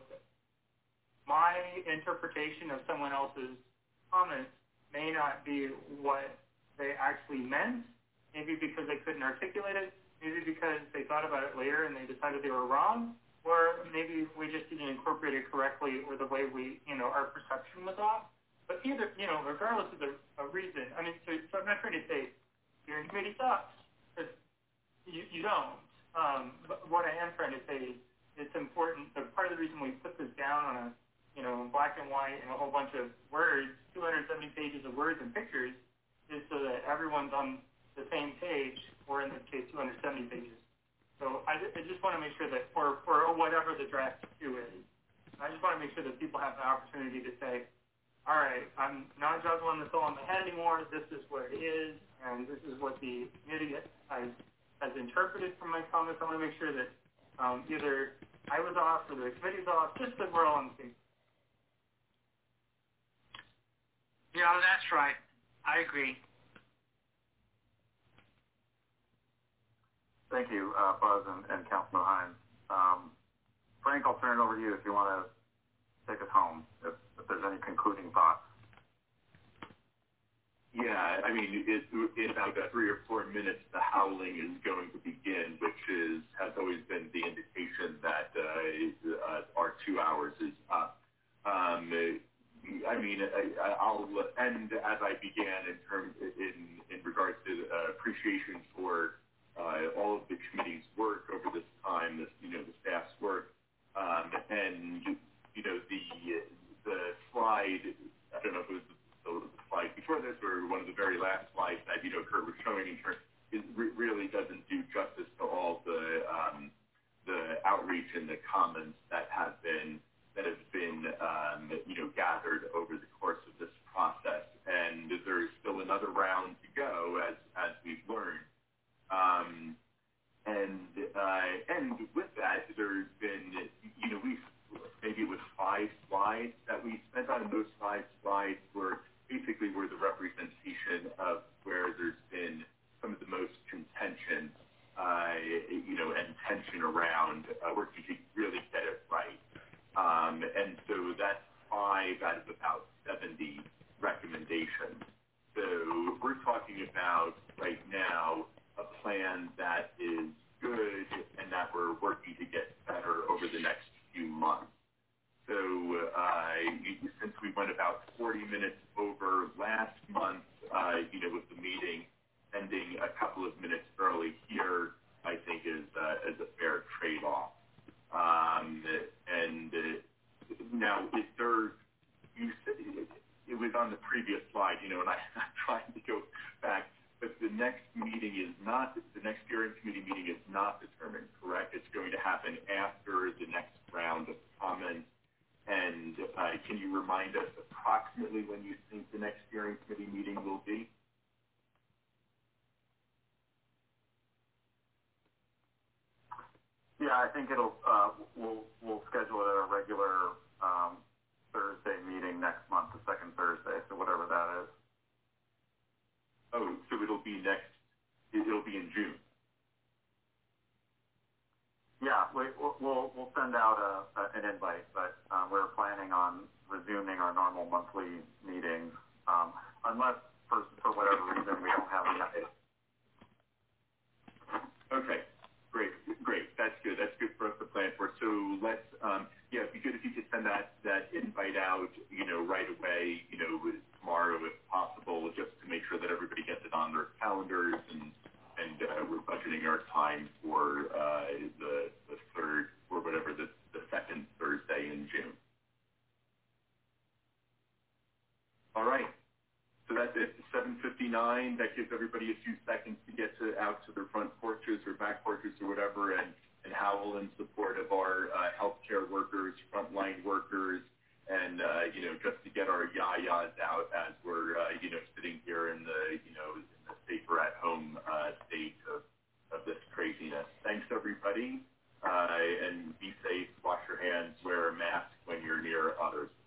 Speaker 11: my interpretation of someone else's comments may not be what they actually meant, maybe because they couldn't articulate it, maybe because they thought about it later and they decided they were wrong, or maybe we just didn't incorporate it correctly, or the way our perception was off. But either, regardless of the reason, so I'm not trying to say your committee sucks, because you don't. But what I am trying to say is it's important. So part of the reason we put this down on black and white and a whole bunch of words, 270 pages of words and pictures, is so that everyone's on the same page, or in this case, 270 pages. So I just want to make sure that for whatever the draft 2 is, I just want to make sure that people have the opportunity to say, all right, I'm not juggling this all in my head anymore. This is what it is, and this is what the committee has interpreted from my comments. I want to make sure that either I was off or the committee's off, just that we're all on the same.
Speaker 8: Yeah, that's right. I agree.
Speaker 1: Thank you, Buzz and Councilman Hines. Frank, I'll turn it over to you if you want to take us home, if there's any concluding thoughts.
Speaker 4: Yeah, I mean, in about 3 or 4 minutes, the howling is going to begin, which has always been the indication that our 2 hours is up. I mean, I'll end as I began in regards to appreciation for all of the committee's work over this time, the staff's work, and the slide. I don't know if it was the slide before this or one of the very last slides that Kurt was showing. It really doesn't do justice to all the outreach and the comments that have been gathered over the course of this process, and there's still another round to go as we've learned. And with that, there's been, maybe it was 5 slides that we spent on. Those 5 slides were the representation of where there's been some of the most contention, and tension around working to really get it right. And so that's 5 out of about 70 recommendations. So we're talking about right now a plan that is good and that we're working to get better over the next few months. So since we went about 40 minutes over last month, with the meeting ending a couple of minutes early here, I think is a fair trade-off. Now, you said it was on the previous slide, and I'm trying to go back. But the next steering committee meeting is not determined, correct? It's going to happen after the next round of comments. And can you remind us approximately when you think the next steering committee meeting will be?
Speaker 1: Yeah, I think we'll schedule it at a regular Thursday meeting next month, the second Thursday, so whatever that is.
Speaker 4: Oh, so it'll be in June.
Speaker 1: Yeah, we'll send out an invite, but we're planning on resuming our normal monthly meetings, unless for whatever reason we don't have enough. Okay, great. That's good. That's good for us to plan for. So let's, it'd be good if you could send that invite out, right away, tomorrow if possible, just to make sure that everybody gets it on their calendars, and we're budgeting our time for the third, or whatever, the second Thursday in June. All right. So that's it. 7:59. That gives everybody a few seconds to get out to their front porches or back porches or whatever, and howl in support of our healthcare workers, frontline workers, and just to get our yayas out as we're sitting here in the safer at home state of this craziness. Thanks everybody, and be safe. Wash your hands. Wear a mask when you're near others.